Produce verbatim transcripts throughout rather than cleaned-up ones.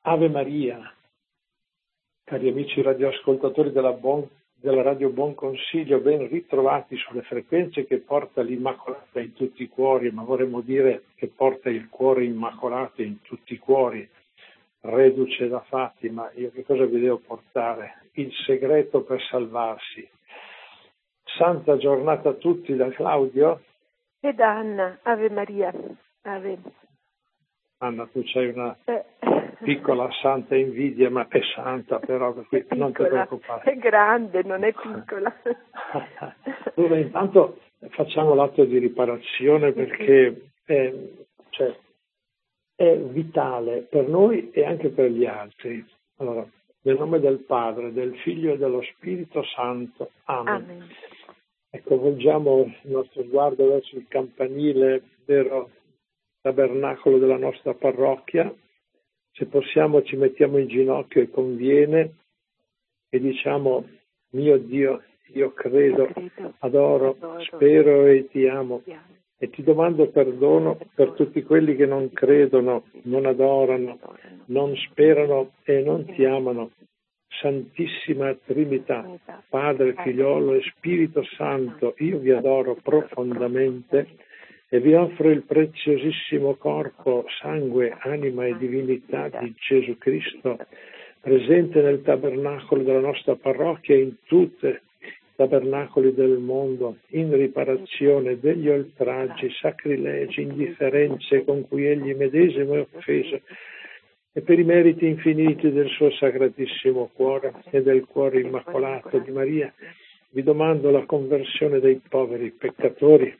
Ave Maria, cari amici radioascoltatori della, Buon, della Radio Buon Consiglio, ben ritrovati sulle frequenze che porta l'Immacolata in tutti i cuori, ma vorremmo dire che porta il cuore immacolato in tutti i cuori, reduce da Fatima. Io che cosa vi devo portare? Il segreto per salvarsi. Santa giornata a tutti da Claudio. E da Anna, Ave Maria. Ave. Anna, tu c'hai una Eh. piccola santa invidia, ma è santa però, per cui non ti preoccupare. È grande, non è piccola. Allora, intanto facciamo l'atto di riparazione perché è, cioè, è vitale per noi e anche per gli altri. Allora, nel nome del Padre, del Figlio e dello Spirito Santo. Amen. Amen. Ecco, volgiamo il nostro sguardo verso il campanile, vero tabernacolo della nostra parrocchia. Se possiamo ci mettiamo in ginocchio e conviene e diciamo: mio Dio, io credo, adoro, spero e ti amo e ti domando perdono per tutti quelli che non credono, non adorano, non sperano e non ti amano. Santissima Trinità, Padre, Figliolo e Spirito Santo, io vi adoro profondamente e vi offro il preziosissimo corpo, sangue, anima e divinità di Gesù Cristo, presente nel tabernacolo della nostra parrocchia e in tutti i tabernacoli del mondo, in riparazione degli oltraggi, sacrilegi, indifferenze con cui egli medesimo è offeso, e per i meriti infiniti del suo sacratissimo cuore e del cuore immacolato di Maria, vi domando la conversione dei poveri peccatori.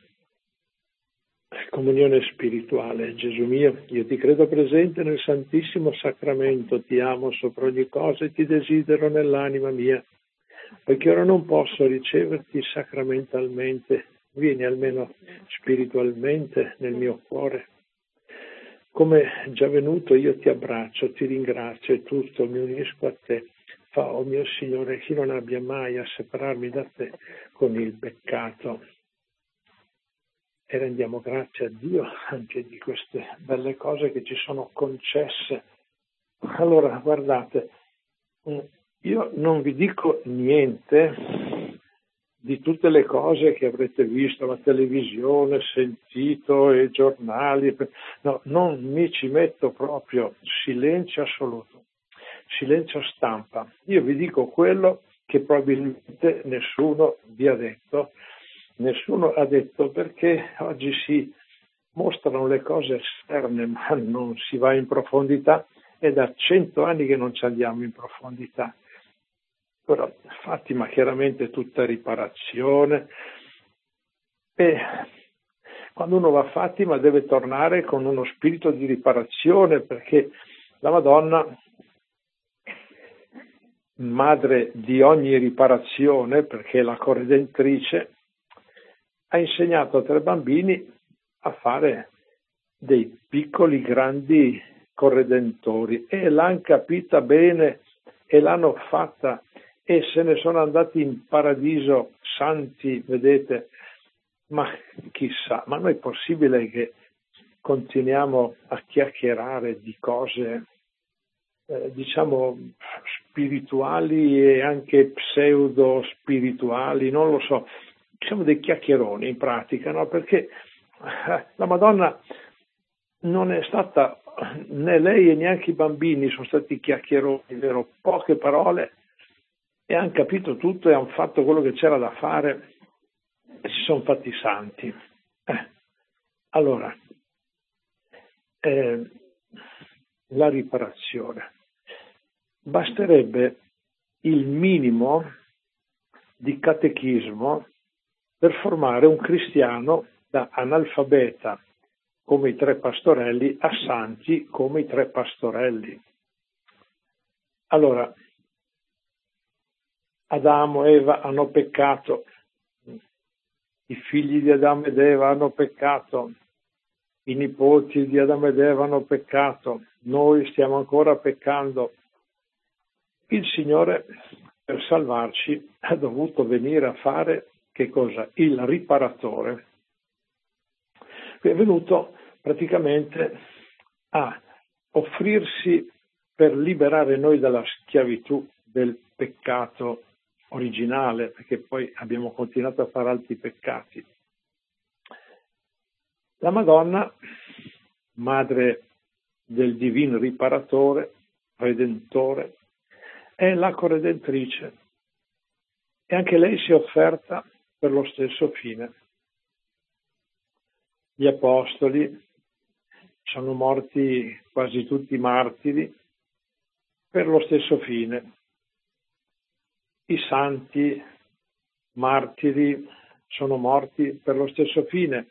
Comunione spirituale. Gesù mio, io ti credo presente nel Santissimo Sacramento, ti amo sopra ogni cosa e ti desidero nell'anima mia. Poiché ora non posso riceverti sacramentalmente, vieni almeno spiritualmente nel mio cuore. Come già venuto io ti abbraccio, ti ringrazio e tutto mi unisco a te. Fa, oh mio Signore, chi non abbia mai a separarmi da te con il peccato. E rendiamo grazie a Dio anche di queste belle cose che ci sono concesse. Allora, guardate, io non vi dico niente di tutte le cose che avrete visto alla televisione, sentito, e giornali. No, non mi ci metto proprio, silenzio assoluto, silenzio stampa. Io vi dico quello che probabilmente nessuno vi ha detto. Nessuno ha detto, perché oggi si mostrano le cose esterne, ma non si va in profondità, è da cento anni che non ci andiamo in profondità. Ora, Fatima chiaramente tutta riparazione, e quando uno va a Fatima deve tornare con uno spirito di riparazione, perché la Madonna, madre di ogni riparazione, perché è la corredentrice, ha insegnato a tre bambini a fare dei piccoli grandi corredentori e l'hanno capita bene e l'hanno fatta e se ne sono andati in paradiso santi, vedete. Ma chissà, ma non è possibile che continuiamo a chiacchierare di cose eh, diciamo spirituali e anche pseudo spirituali, non lo so. Siamo dei chiacchieroni in pratica, no? Perché la Madonna non è stata, né lei e neanche i bambini sono stati chiacchieroni, vero? Poche parole, e hanno capito tutto e hanno fatto quello che c'era da fare e si sono fatti santi. Eh. Allora, eh, la riparazione. Basterebbe il minimo di catechismo per formare un cristiano da analfabeta come i tre pastorelli a santi come i tre pastorelli. Allora, Adamo e Eva hanno peccato, i figli di Adamo ed Eva hanno peccato, i nipoti di Adamo ed Eva hanno peccato, noi stiamo ancora peccando. Il Signore, per salvarci, ha dovuto venire a fare che cosa? Il riparatore. È venuto praticamente a offrirsi per liberare noi dalla schiavitù del peccato originale, perché poi abbiamo continuato a fare altri peccati. La Madonna, madre del divino riparatore, redentore, è la corredentrice e anche lei si è offerta per lo stesso fine. Gli apostoli sono morti quasi tutti martiri per lo stesso fine. I santi martiri sono morti per lo stesso fine.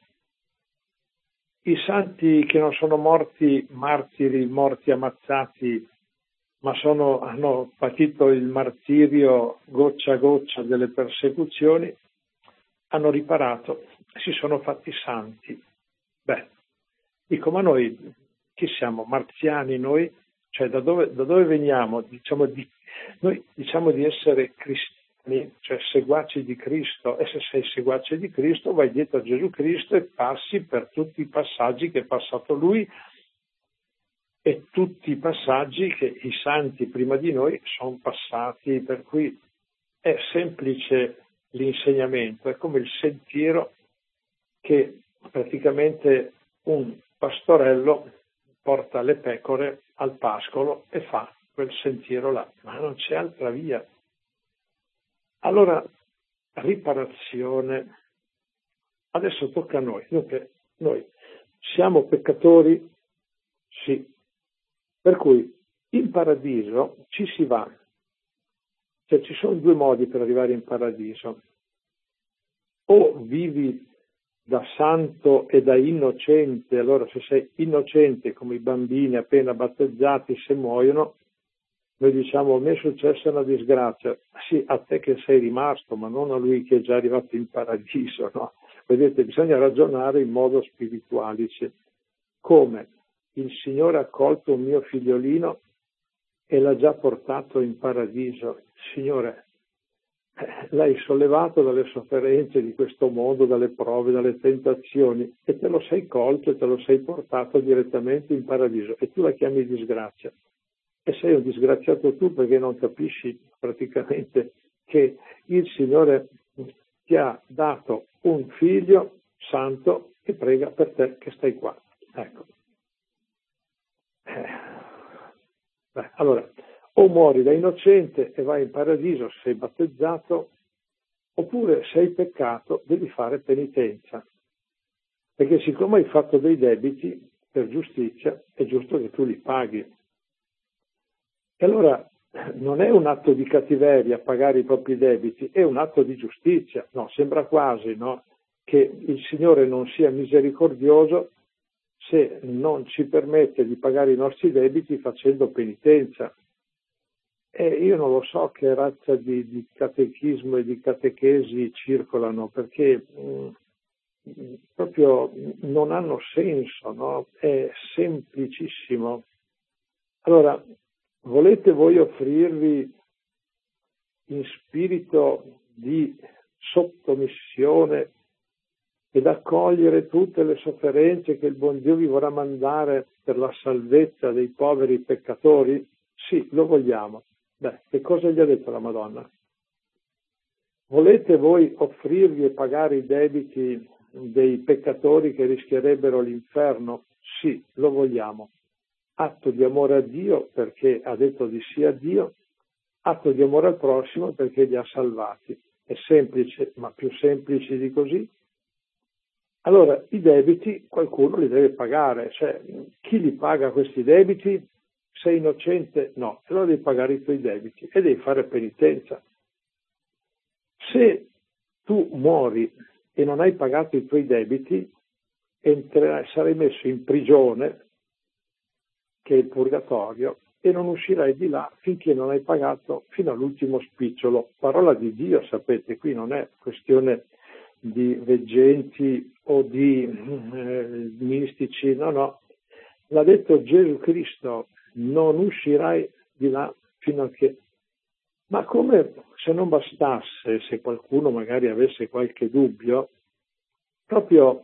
I santi che non sono morti martiri, morti ammazzati, ma sono, hanno patito il martirio goccia a goccia delle persecuzioni, hanno riparato, si sono fatti santi. Beh, dico, ma noi chi siamo? Marziani noi? Cioè da dove, da dove veniamo? Diciamo di, noi diciamo di essere cristiani, cioè seguaci di Cristo, e se sei seguace di Cristo vai dietro a Gesù Cristo e passi per tutti i passaggi che è passato Lui e tutti i passaggi che i santi prima di noi sono passati, per cui è semplice l'insegnamento, è come il sentiero che praticamente un pastorello porta le pecore al pascolo e fa quel sentiero là, ma non c'è altra via. Allora, riparazione. Adesso tocca a noi. Dunque, noi siamo peccatori? Sì. Per cui in paradiso ci si va. Cioè ci sono due modi per arrivare in paradiso. O vivi da santo e da innocente, allora se sei innocente come i bambini appena battezzati, se muoiono, noi diciamo a me è successa una disgrazia. Sì, a te che sei rimasto, ma non a lui che è già arrivato in paradiso, no? Vedete, bisogna ragionare in modo spiritualice. Come il Signore ha accolto un mio figliolino e l'ha già portato in paradiso. Signore, l'hai sollevato dalle sofferenze di questo mondo, dalle prove, dalle tentazioni, e te lo sei colto e te lo sei portato direttamente in paradiso, e tu la chiami disgrazia. E sei un disgraziato tu perché non capisci praticamente che il Signore ti ha dato un figlio santo che prega per te che stai qua. Ecco. Eh. Beh, allora, o muori da innocente e vai in paradiso se sei battezzato, oppure se hai peccato devi fare penitenza. Perché siccome hai fatto dei debiti per giustizia, è giusto che tu li paghi. E allora non è un atto di cattiveria pagare i propri debiti, è un atto di giustizia. No, sembra quasi, no, che il Signore non sia misericordioso se non ci permette di pagare i nostri debiti facendo penitenza. E io non lo so che razza di, di catechismo e di catechesi circolano, perché mh, proprio non hanno senso, no? È semplicissimo. Allora, volete voi offrirvi in spirito di sottomissione ed accogliere tutte le sofferenze che il buon Dio vi vorrà mandare per la salvezza dei poveri peccatori? Sì, lo vogliamo. Beh, che cosa gli ha detto la Madonna? Volete voi offrirvi e pagare i debiti dei peccatori che rischierebbero l'inferno? Sì, lo vogliamo. Atto di amore a Dio perché ha detto di sì a Dio, atto di amore al prossimo perché li ha salvati. È semplice, ma più semplice di così. Allora, i debiti qualcuno li deve pagare, cioè chi li paga questi debiti? Sei innocente? No, allora devi pagare i tuoi debiti e devi fare penitenza. Se tu muori e non hai pagato i tuoi debiti, entrerai, sarai messo in prigione, che è il purgatorio, e non uscirai di là finché non hai pagato fino all'ultimo spicciolo. Parola di Dio, sapete, qui non è questione di veggenti o di eh, mistici, no, no. L'ha detto Gesù Cristo, non uscirai di là fino a che... Ma come se non bastasse, se qualcuno magari avesse qualche dubbio, proprio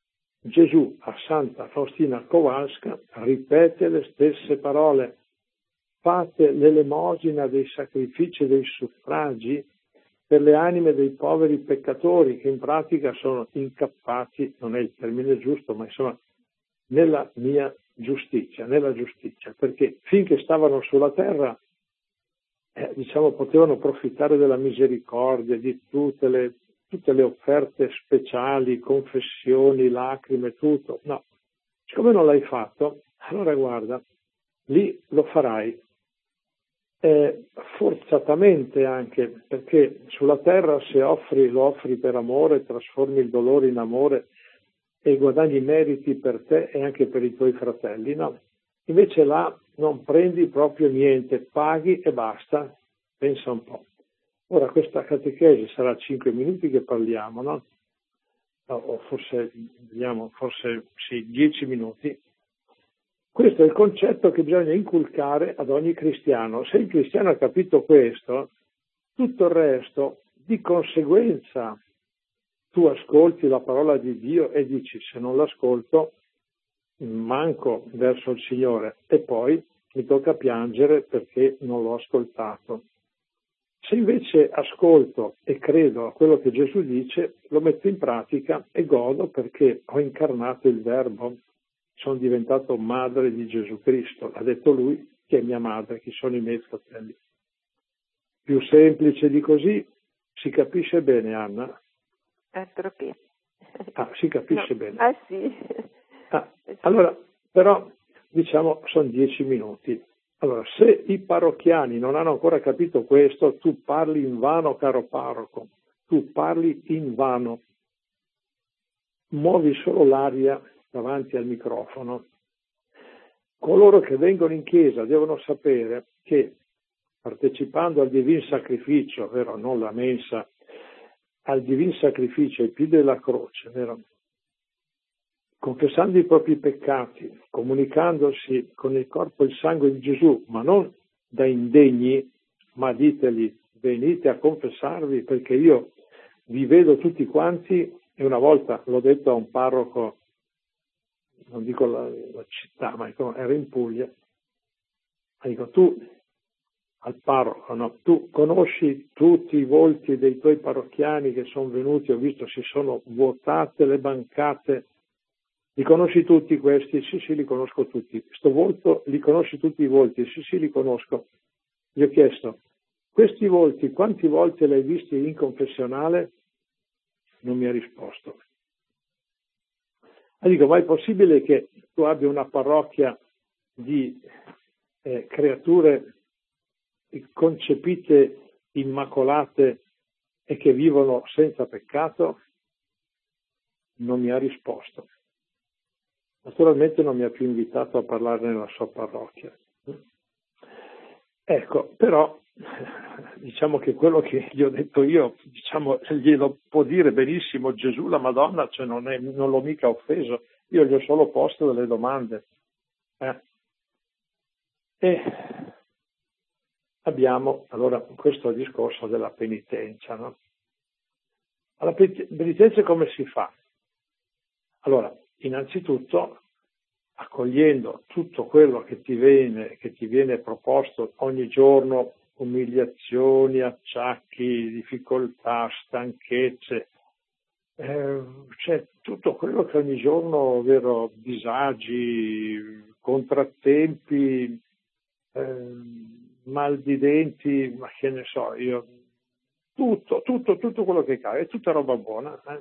Gesù a Santa Faustina Kowalska ripete le stesse parole. fate l'elemosina dei sacrifici e dei suffragi per le anime dei poveri peccatori che in pratica sono incappati, non è il termine giusto, ma insomma nella mia giustizia, nella giustizia, perché finché stavano sulla terra eh, diciamo potevano approfittare della misericordia, di tutte le, tutte le offerte speciali, confessioni, lacrime, tutto. No, siccome non l'hai fatto, allora guarda, lì lo farai. Eh, forzatamente anche, perché sulla terra se offri, lo offri per amore, trasformi il dolore in amore e guadagni meriti per te e anche per i tuoi fratelli, no? Invece là non prendi proprio niente, paghi e basta, pensa un po'. Ora questa catechesi sarà cinque minuti che parliamo, no? O forse, vediamo, forse sì, dieci minuti. Questo è il concetto che bisogna inculcare ad ogni cristiano. Se il cristiano ha capito questo, tutto il resto, di conseguenza, tu ascolti la parola di Dio e dici, se non l'ascolto, manco verso il Signore e poi mi tocca piangere perché non l'ho ascoltato. Se invece ascolto e credo a quello che Gesù dice, lo metto in pratica e godo perché ho incarnato il Verbo. Sono diventato madre di Gesù Cristo, ha detto lui, che è mia madre, chi sono i miei fratelli. Più semplice di così, si capisce bene, Anna? Altro che. Ah, si capisce no. bene. Ah sì. Ah, allora, però, diciamo, sono dieci minuti. Allora, se i parrocchiani non hanno ancora capito questo, tu parli in vano, caro parroco, tu parli in vano. Muovi solo l'aria davanti al microfono. Coloro che vengono in chiesa devono sapere che partecipando al divin sacrificio, vero, non la mensa, al divin sacrificio ai piedi della croce, vero, confessando i propri peccati, comunicandosi con il corpo e il sangue di Gesù, ma non da indegni, ma diteli, venite a confessarvi perché io vi vedo tutti quanti. E una volta l'ho detto a un parroco, non dico la, la città, ma era in Puglia, dico tu, al parroco, no? Tu conosci tutti i volti dei tuoi parrocchiani che sono venuti, ho visto si sono vuotate le bancate, li conosci tutti questi? Sì, sì, li conosco tutti. Questo volto, li conosci tutti i volti? Sì, sì, li conosco. Gli ho chiesto, questi volti, quanti volte li hai visti in confessionale? Non mi ha risposto. E dico, ma è possibile che tu abbia una parrocchia di eh, creature concepite immacolate e che vivono senza peccato? Non mi ha risposto. Naturalmente non mi ha più invitato a parlare nella sua parrocchia. Ecco, però diciamo che quello che gli ho detto io, diciamo, glielo può dire benissimo Gesù, la Madonna, cioè non, è, non l'ho mica offeso, io gli ho solo posto delle domande. Eh? E abbiamo allora questo discorso della penitenza, no? Alla penitenza come si fa? Allora, innanzitutto accogliendo tutto quello che ti viene, che ti viene proposto ogni giorno, umiliazioni, acciacchi, difficoltà, stanchezze, eh, cioè tutto quello che ogni giorno, vero, disagi, contrattempi, eh, mal di denti, ma che ne so io, tutto, tutto, tutto quello che cade, è tutta roba buona. Eh?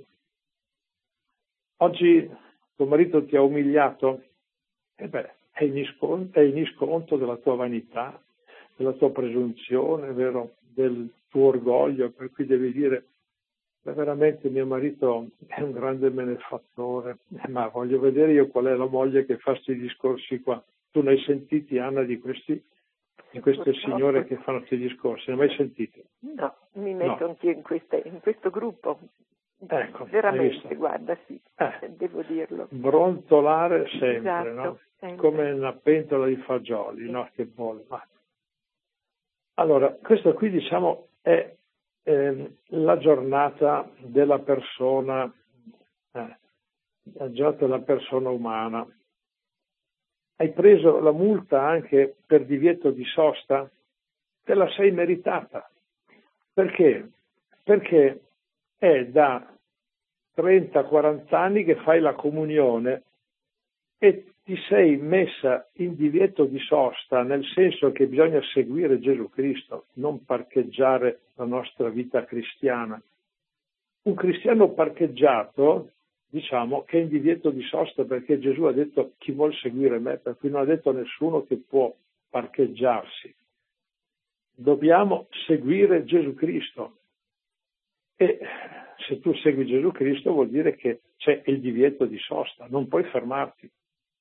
Oggi tuo marito ti ha umiliato? E beh, è in isconto, è in isconto della tua vanità, della tua presunzione, vero? Del tuo orgoglio, per cui devi dire, beh, veramente mio marito è un grande benefattore, eh, ma voglio vedere io qual è la moglie che fa questi discorsi qua. Tu ne hai sentiti, Anna, di questi, di queste signore che fanno questi discorsi? Ne hai mai sentiti? No, mi metto no. anch'io in, queste, in questo gruppo. Ecco, veramente, guarda, sì, eh, devo dirlo. Brontolare sempre, esatto, no? sempre. Come una pentola di fagioli, sì. No? Che bolle. Ma... Allora, questo qui diciamo è eh, la giornata della persona, eh, la giornata della persona umana. hai preso la multa anche per divieto di sosta, te la sei meritata. Perché? Perché è da trenta quaranta anni che fai la comunione e ti sei messa in divieto di sosta, nel senso che bisogna seguire Gesù Cristo, non parcheggiare la nostra vita cristiana. Un cristiano parcheggiato, diciamo, che è in divieto di sosta, perché Gesù ha detto chi vuol seguire me, per cui non ha detto nessuno che può parcheggiarsi. Dobbiamo seguire Gesù Cristo. E se tu segui Gesù Cristo vuol dire che c'è il divieto di sosta, non puoi fermarti.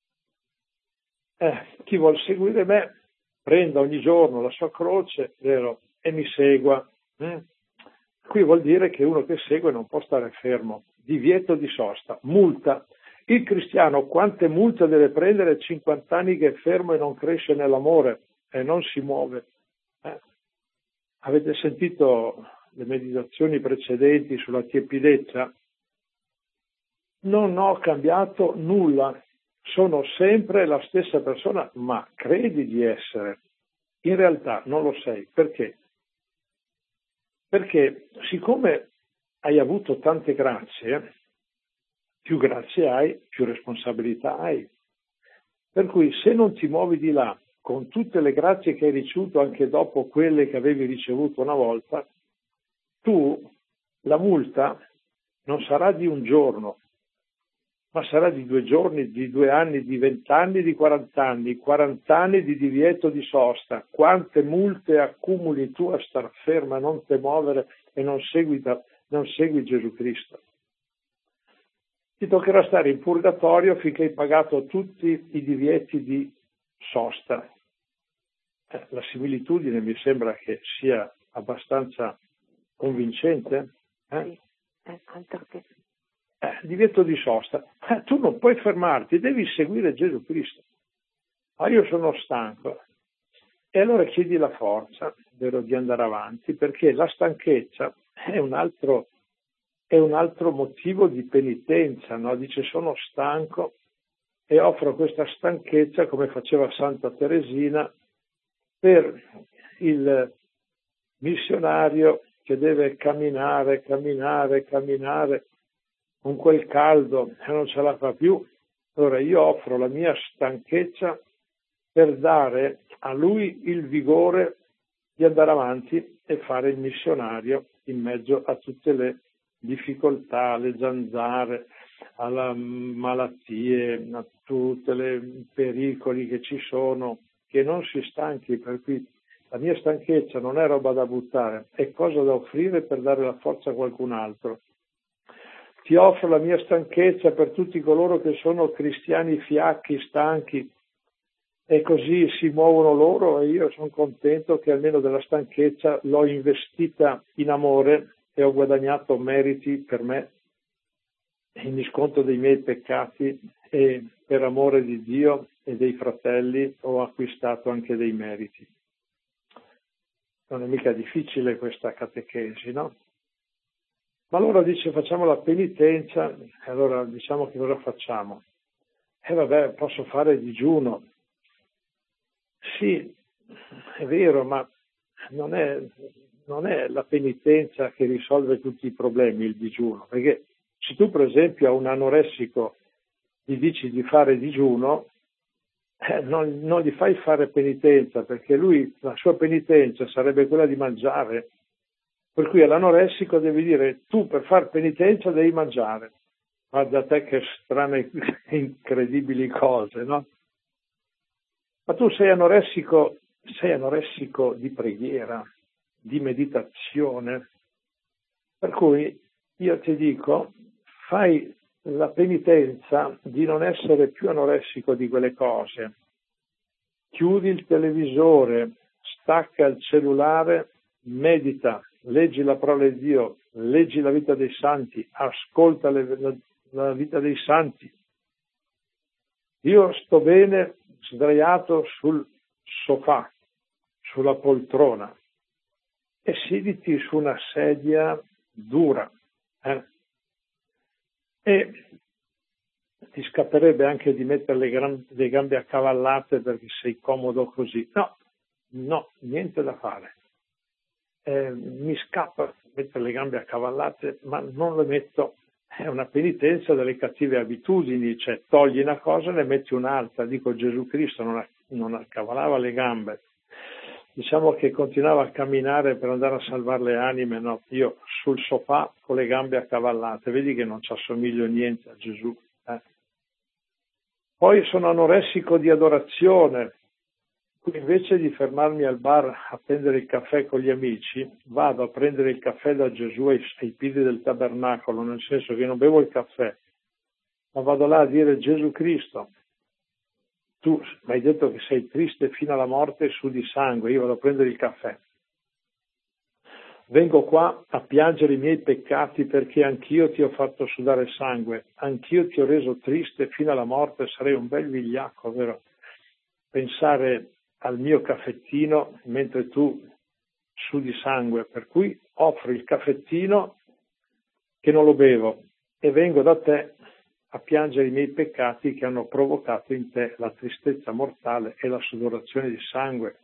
Eh, chi vuol seguire me prenda ogni giorno la sua croce, vero, e mi segua. Eh? Qui vuol dire che uno che segue non può stare fermo. Divieto di sosta, multa. Il cristiano quante multe deve prendere? cinquanta anni che è fermo e non cresce nell'amore e non si muove. Eh? Avete sentito le meditazioni precedenti sulla tiepidezza? Non ho cambiato nulla, sono sempre la stessa persona, ma credi di essere. In realtà non lo sei. Perché? Perché siccome hai avuto tante grazie, più grazie hai, più responsabilità hai. Per cui se non ti muovi di là con tutte le grazie che hai ricevuto anche dopo quelle che avevi ricevuto una volta, tu la multa non sarà di un giorno, ma sarà di due giorni, di due anni, di vent'anni, di quarant'anni, quarant'anni di divieto di sosta. Quante multe accumuli tu a star ferma, a non te muovere e non segui, non segui Gesù Cristo? Ti toccherà stare in purgatorio finché hai pagato tutti i divieti di sosta. Eh, la similitudine mi sembra che sia abbastanza convincente. Eh? Sì, è altro che... Eh, divieto di sosta. Eh, tu non puoi fermarti, devi seguire Gesù Cristo. Ma io sono stanco. E allora chiedi la forza, vero, di andare avanti, perché la stanchezza è un altro, è un altro motivo di penitenza, no? Dice sono stanco e offro questa stanchezza, come faceva Santa Teresina, per il missionario che deve camminare, camminare, camminare con quel caldo e non ce la fa più. Allora io offro la mia stanchezza per dare a lui il vigore di andare avanti e fare il missionario in mezzo a tutte le difficoltà, alle zanzare, alle malattie, a tutti i pericoli che ci sono, che non si stanchi, per cui la mia stanchezza non è roba da buttare, è cosa da offrire per dare la forza a qualcun altro. Ti offro la mia stanchezza per tutti coloro che sono cristiani fiacchi, stanchi, e così si muovono loro e io sono contento che almeno della stanchezza l'ho investita in amore e ho guadagnato meriti per me, in riscontro dei miei peccati, e per amore di Dio e dei fratelli ho acquistato anche dei meriti. Non è mica difficile questa catechesi, no? Ma allora dice facciamo la penitenza, e allora diciamo che cosa facciamo? E eh vabbè, posso fare digiuno. Sì, è vero, ma non è, non è la penitenza che risolve tutti i problemi il digiuno, perché se tu per esempio a un anoressico gli dici di fare digiuno, eh, non, non gli fai fare penitenza, perché lui, la sua penitenza sarebbe quella di mangiare, per cui all'anoressico devi dire tu per far penitenza devi mangiare. Guarda te che strane, incredibili cose, no? Ma tu sei anoressico, sei anoressico di preghiera, di meditazione, per cui io ti dico, fai la penitenza di non essere più anoressico di quelle cose. Chiudi il televisore, stacca il cellulare, medita, leggi la parola di Dio, leggi la vita dei santi, ascolta le, la, la vita dei santi. Io sto bene sdraiato sul sofà, sulla poltrona, e siediti su una sedia dura. Eh? E ti scapperebbe anche di mettere le, gran, le gambe accavallate perché sei comodo così. No, no, niente da fare. Eh, mi scappa mettere le gambe accavallate, ma non le metto. È una penitenza delle cattive abitudini, cioè togli una cosa e ne metti un'altra. Dico, Gesù Cristo non, non accavallava le gambe, diciamo che continuava a camminare per andare a salvare le anime, no, io sul sofà con le gambe accavallate, vedi che non ci assomiglio niente a Gesù. Eh. Poi sono anoressico di adorazione, qui invece di fermarmi al bar a prendere il caffè con gli amici, vado a prendere il caffè da Gesù ai, ai piedi del tabernacolo, nel senso che non bevo il caffè, ma vado là a dire: Gesù Cristo, tu mi hai detto che sei triste fino alla morte su di sangue, io vado a prendere il caffè. Vengo qua a piangere i miei peccati perché anch'io ti ho fatto sudare sangue, anch'io ti ho reso triste fino alla morte, sarei un bel vigliacco, vero? Pensare al mio caffettino mentre tu sudi sangue, per cui offro il caffettino che non lo bevo e vengo da te a piangere i miei peccati che hanno provocato in te la tristezza mortale e la sudorazione di sangue.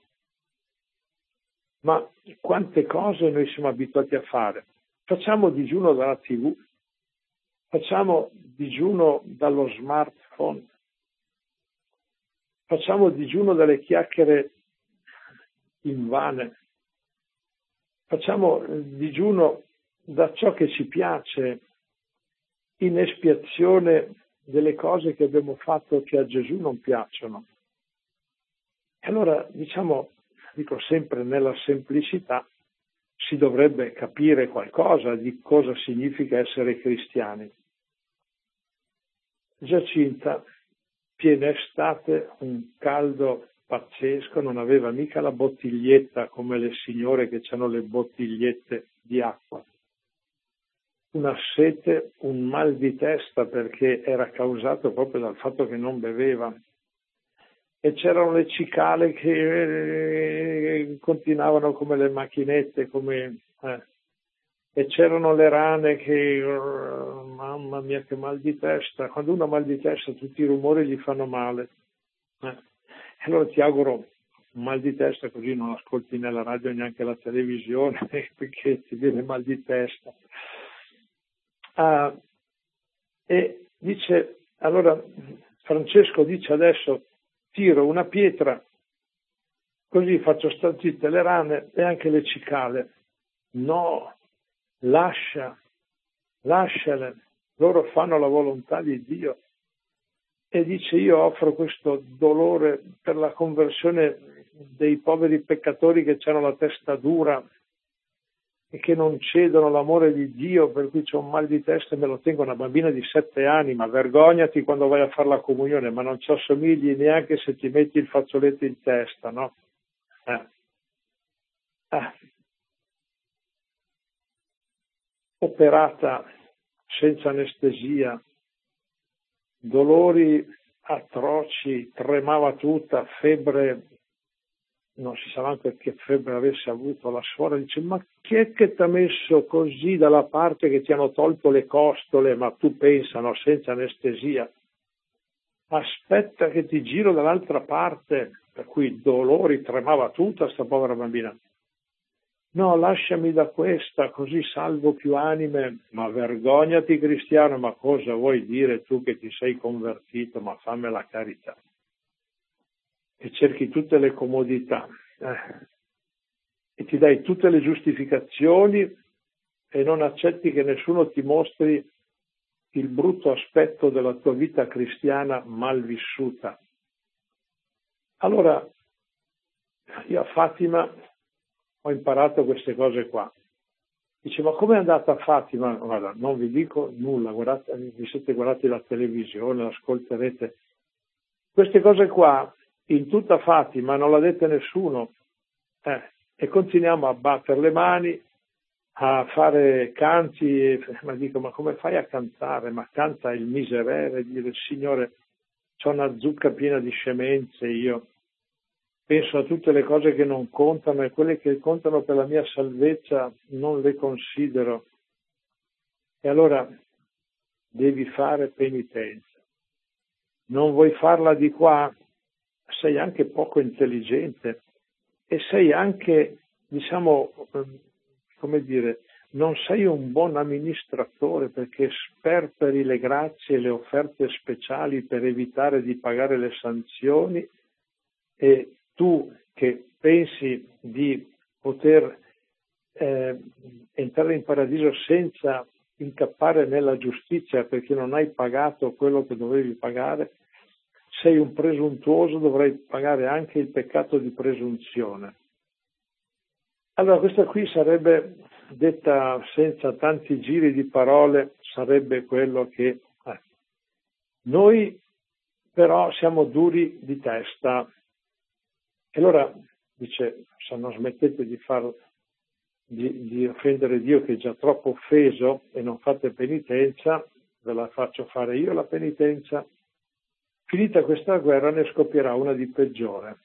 Ma quante cose noi siamo abituati a fare? Facciamo digiuno dalla tivù, facciamo digiuno dallo smartphone, facciamo digiuno dalle chiacchiere invane, facciamo digiuno da ciò che ci piace, in espiazione delle cose che abbiamo fatto che a Gesù non piacciono. E allora, diciamo, dico sempre, nella semplicità si dovrebbe capire qualcosa di cosa significa essere cristiani. Giacinta, piena estate, un caldo pazzesco, non aveva mica la bottiglietta come le signore che hanno le bottigliette di acqua. Una sete, un mal di testa perché era causato proprio dal fatto che non beveva. E c'erano le cicale che continuavano come le macchinette, come, eh. e c'erano le rane che, oh, mamma mia che mal di testa. Quando uno ha mal di testa tutti i rumori gli fanno male. Eh. E allora ti auguro un mal di testa, così non ascolti nella radio neanche la televisione perché ti viene mal di testa. Ah, e dice, allora Francesco dice adesso tiro una pietra, così faccio star zitte le rane e anche le cicale. No, lascia, lasciale, loro fanno la volontà di Dio. E dice, io offro questo dolore per la conversione dei poveri peccatori che hanno la testa dura e che non cedono l'amore di Dio, per cui c'ho un mal di testa e me lo tengo. Una bambina di sette anni, ma vergognati quando vai a fare la comunione, ma non ci assomigli neanche se ti metti il fazzoletto in testa, no? Eh. Eh. Operata senza anestesia, dolori atroci, tremava tutta, febbre, non si sa neanche che febbre avesse avuto. La suora dice, ma chi è che ti ha messo così dalla parte che ti hanno tolto le costole? Ma tu pensa, no, senza anestesia. Aspetta che ti giro dall'altra parte, per cui dolori, tremava tutta sta povera bambina. No, lasciami da questa, così salvo più anime. Ma vergognati cristiano, ma cosa vuoi dire tu che ti sei convertito? Ma fammi la carità. E cerchi tutte le comodità eh. e ti dai tutte le giustificazioni e non accetti che nessuno ti mostri il brutto aspetto della tua vita cristiana mal vissuta. Allora, io a Fatima ho imparato queste cose qua. Dice, ma com'è andata a Fatima? Guarda, non vi dico nulla, guardate, vi siete guardati la televisione, l'ascolterete. Queste cose qua in tutta Fatima non l'ha detta nessuno, eh, e continuiamo a battere le mani, a fare canti, e, ma dico, ma come fai a cantare? Ma canta il miserere, dire, Signore, c'ho una zucca piena di scemenze, io penso a tutte le cose che non contano e quelle che contano per la mia salvezza non le considero. E allora devi fare penitenza. non vuoi farla di qua, sei anche poco intelligente e sei anche, diciamo, come dire, non sei un buon amministratore perché sperperi le grazie e le offerte speciali per evitare di pagare le sanzioni, e tu che pensi di poter eh, entrare in paradiso senza incappare nella giustizia perché non hai pagato quello che dovevi pagare, sei un presuntuoso, dovrai pagare anche il peccato di presunzione. Allora questa qui sarebbe, detta senza tanti giri di parole, sarebbe quello che eh. Noi però siamo duri di testa. E allora dice, se non smettete di, far, di, di offendere Dio che è già troppo offeso e non fate penitenza, ve la faccio fare io la penitenza, finita questa guerra ne scoppierà una di peggiore.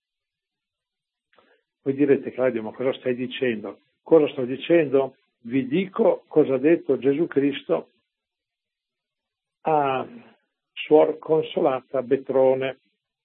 Voi direte, Claudio, ma cosa stai dicendo? Cosa sto dicendo? Vi dico cosa ha detto Gesù Cristo a Suor Consolata Betrone,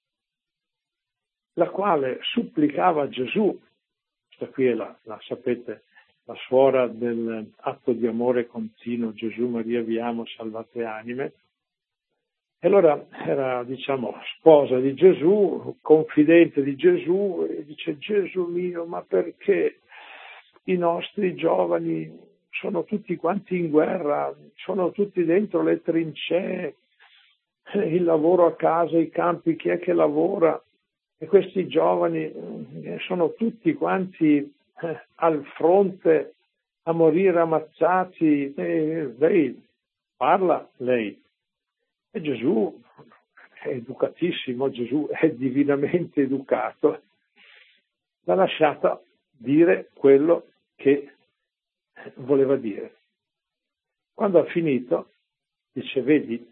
la quale supplicava Gesù, questa qui è la, la sapete, la suora dell'atto di amore continuo, Gesù, Maria, vi amo, salvate anime. E allora era, diciamo, sposa di Gesù, confidente di Gesù, e dice, Gesù mio, ma perché i nostri giovani sono tutti quanti in guerra, sono tutti dentro le trincee, il lavoro a casa, i campi, chi è che lavora? E questi giovani sono tutti quanti eh, al fronte a morire ammazzati. E lei parla, lei. E Gesù è educatissimo, Gesù è divinamente educato, l'ha lasciata dire quello che voleva dire. Quando ha finito, dice, vedi,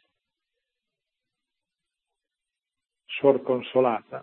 Suor Consolata,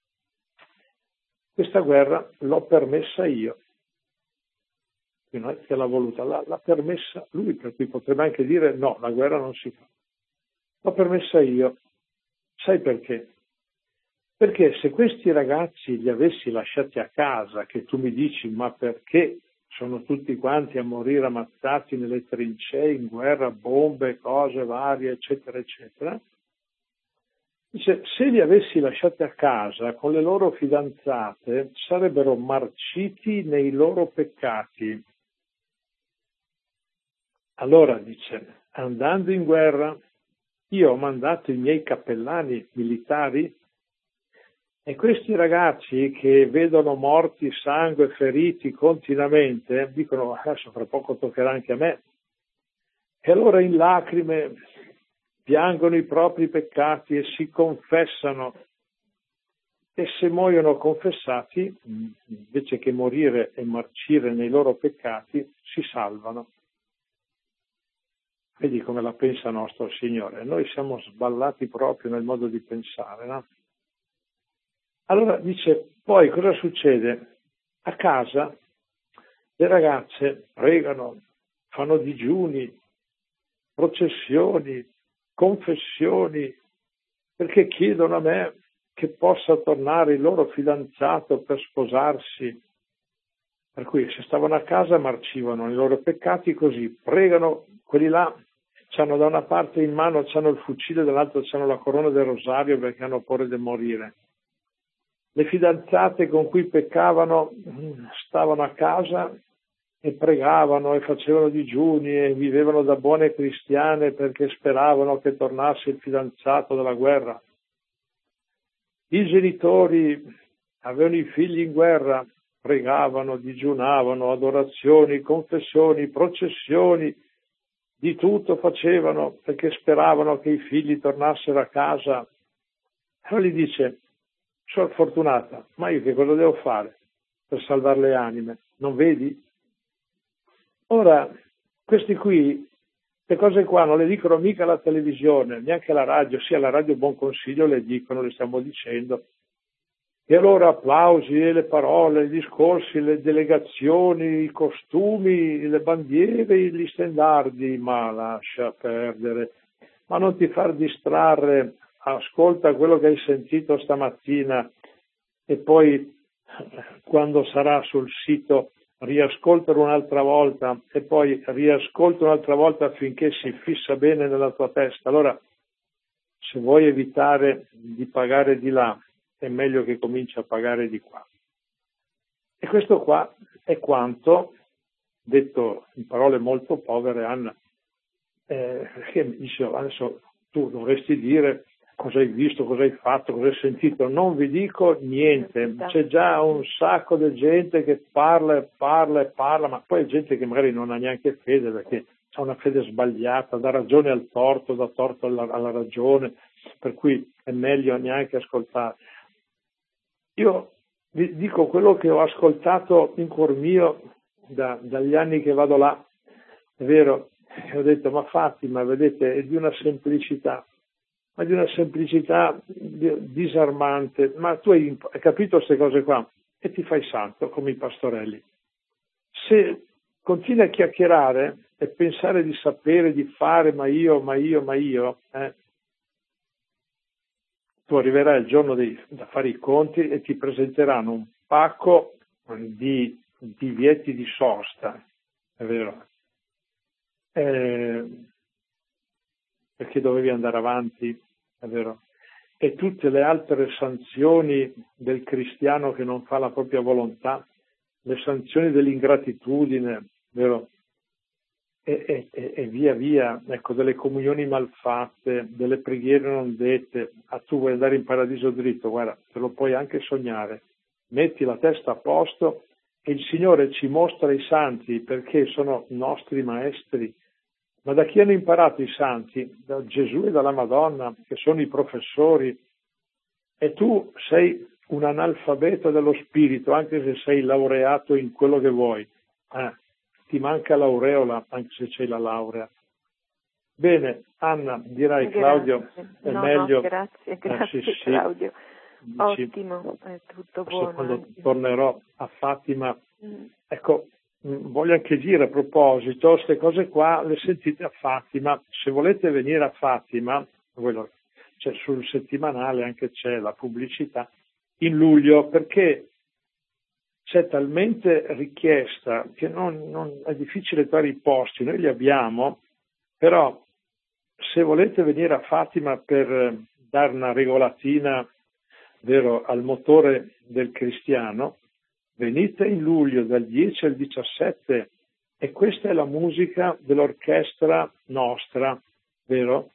questa guerra l'ho permessa io, non è che l'ha voluta, l'ha, l'ha permessa lui, per cui potrebbe anche dire no, la guerra non si fa. L'ho permessa io. Sai perché? Perché se questi ragazzi li avessi lasciati a casa, che tu mi dici ma perché sono tutti quanti a morire ammazzati nelle trincee, in guerra, bombe, cose varie, eccetera, eccetera, dice, se li avessi lasciati a casa con le loro fidanzate sarebbero marciti nei loro peccati. Allora, dice, andando in guerra, io ho mandato i miei cappellani militari e questi ragazzi che vedono morti, sangue, feriti continuamente, dicono adesso fra poco toccherà anche a me. E allora in lacrime piangono i propri peccati e si confessano. E se muoiono confessati, invece che morire e marcire nei loro peccati, si salvano. Vedi come la pensa nostro Signore. Noi siamo sballati proprio nel modo di pensare, no? Allora dice, poi cosa succede? A casa le ragazze pregano, fanno digiuni, processioni, confessioni, perché chiedono a me che possa tornare il loro fidanzato per sposarsi. Per cui se stavano a casa marcivano i loro peccati così, pregano, quelli là c'hanno da una parte in mano c'hanno il fucile, dall'altra c'hanno la corona del rosario perché hanno paura di morire. Le fidanzate con cui peccavano stavano a casa e pregavano e facevano digiuni e vivevano da buone cristiane perché speravano che tornasse il fidanzato dalla guerra. I genitori avevano i figli in guerra, pregavano, digiunavano, adorazioni, confessioni, processioni, di tutto facevano perché speravano che i figli tornassero a casa. Allora gli dice, Suor Fortunata, ma io che cosa devo fare per salvare le anime? Non vedi? Ora, questi qui, le cose qua non le dicono mica alla televisione, neanche alla radio, sì alla radio Buon Consiglio le dicono, le stiamo dicendo. E allora applausi, le parole, i discorsi, le delegazioni, i costumi, le bandiere, gli stendardi, ma lascia perdere. Ma non ti far distrarre ascolta quello che hai sentito stamattina e poi quando sarà sul sito riascoltalo un'altra volta e poi riascolta un'altra volta affinché si fissa bene nella tua testa. Allora, se vuoi evitare di pagare di là, è meglio che cominci a pagare di qua. E questo qua è quanto, detto in parole molto povere, Anna, eh, che mi dice, adesso tu dovresti dire cosa hai visto, cosa hai fatto, cosa hai sentito. Non vi dico niente, c'è già un sacco di gente che parla e parla e parla, ma poi è gente che magari non ha neanche fede, perché ha una fede sbagliata, dà ragione al torto, dà torto alla, alla ragione, per cui è meglio neanche ascoltare. Io vi dico quello che ho ascoltato in cuor mio da, dagli anni che vado là, è vero, ho detto, ma Fatima, vedete, è di una semplicità, ma di una semplicità disarmante, ma tu hai, hai capito queste cose qua e ti fai santo come i pastorelli. Se continui a chiacchierare e pensare di sapere, di fare, ma io, ma io, ma io, eh, tu arriverai il giorno di, da fare i conti e ti presenteranno un pacco di divieti di sosta, è vero, eh, perché dovevi andare avanti, è vero, e tutte le altre sanzioni del cristiano che non fa la propria volontà, le sanzioni dell'ingratitudine, vero? E, e, e via via, ecco, delle comunioni malfatte, delle preghiere non dette. Ah, tu vuoi andare in paradiso dritto? Guarda, te lo puoi anche sognare. Metti la testa a posto e il Signore ci mostra i santi perché sono nostri maestri. Ma da chi hanno imparato i santi? Da Gesù e dalla Madonna, che sono i professori. E tu sei un analfabeto dello spirito, anche se sei laureato in quello che vuoi. Eh, ti manca l'aureola, anche se c'hai la laurea. Bene, Anna, dirai, Grazie. Claudio, è no, meglio... No, grazie, grazie eh, sì, sì. Claudio. Dici, ottimo, è tutto buono. Quando Anche. tornerò a Fatima, mm. ecco, voglio anche dire a proposito, queste cose qua le sentite a Fatima. Se volete venire a Fatima, lo, cioè sul settimanale anche c'è la pubblicità, in luglio, perché c'è talmente richiesta che non, non è difficile trovare i posti, noi li abbiamo, però se volete venire a Fatima per dare una regolatina, vero, al motore del cristiano, venite in luglio dal dieci al diciassette e questa è la musica dell'orchestra nostra, vero?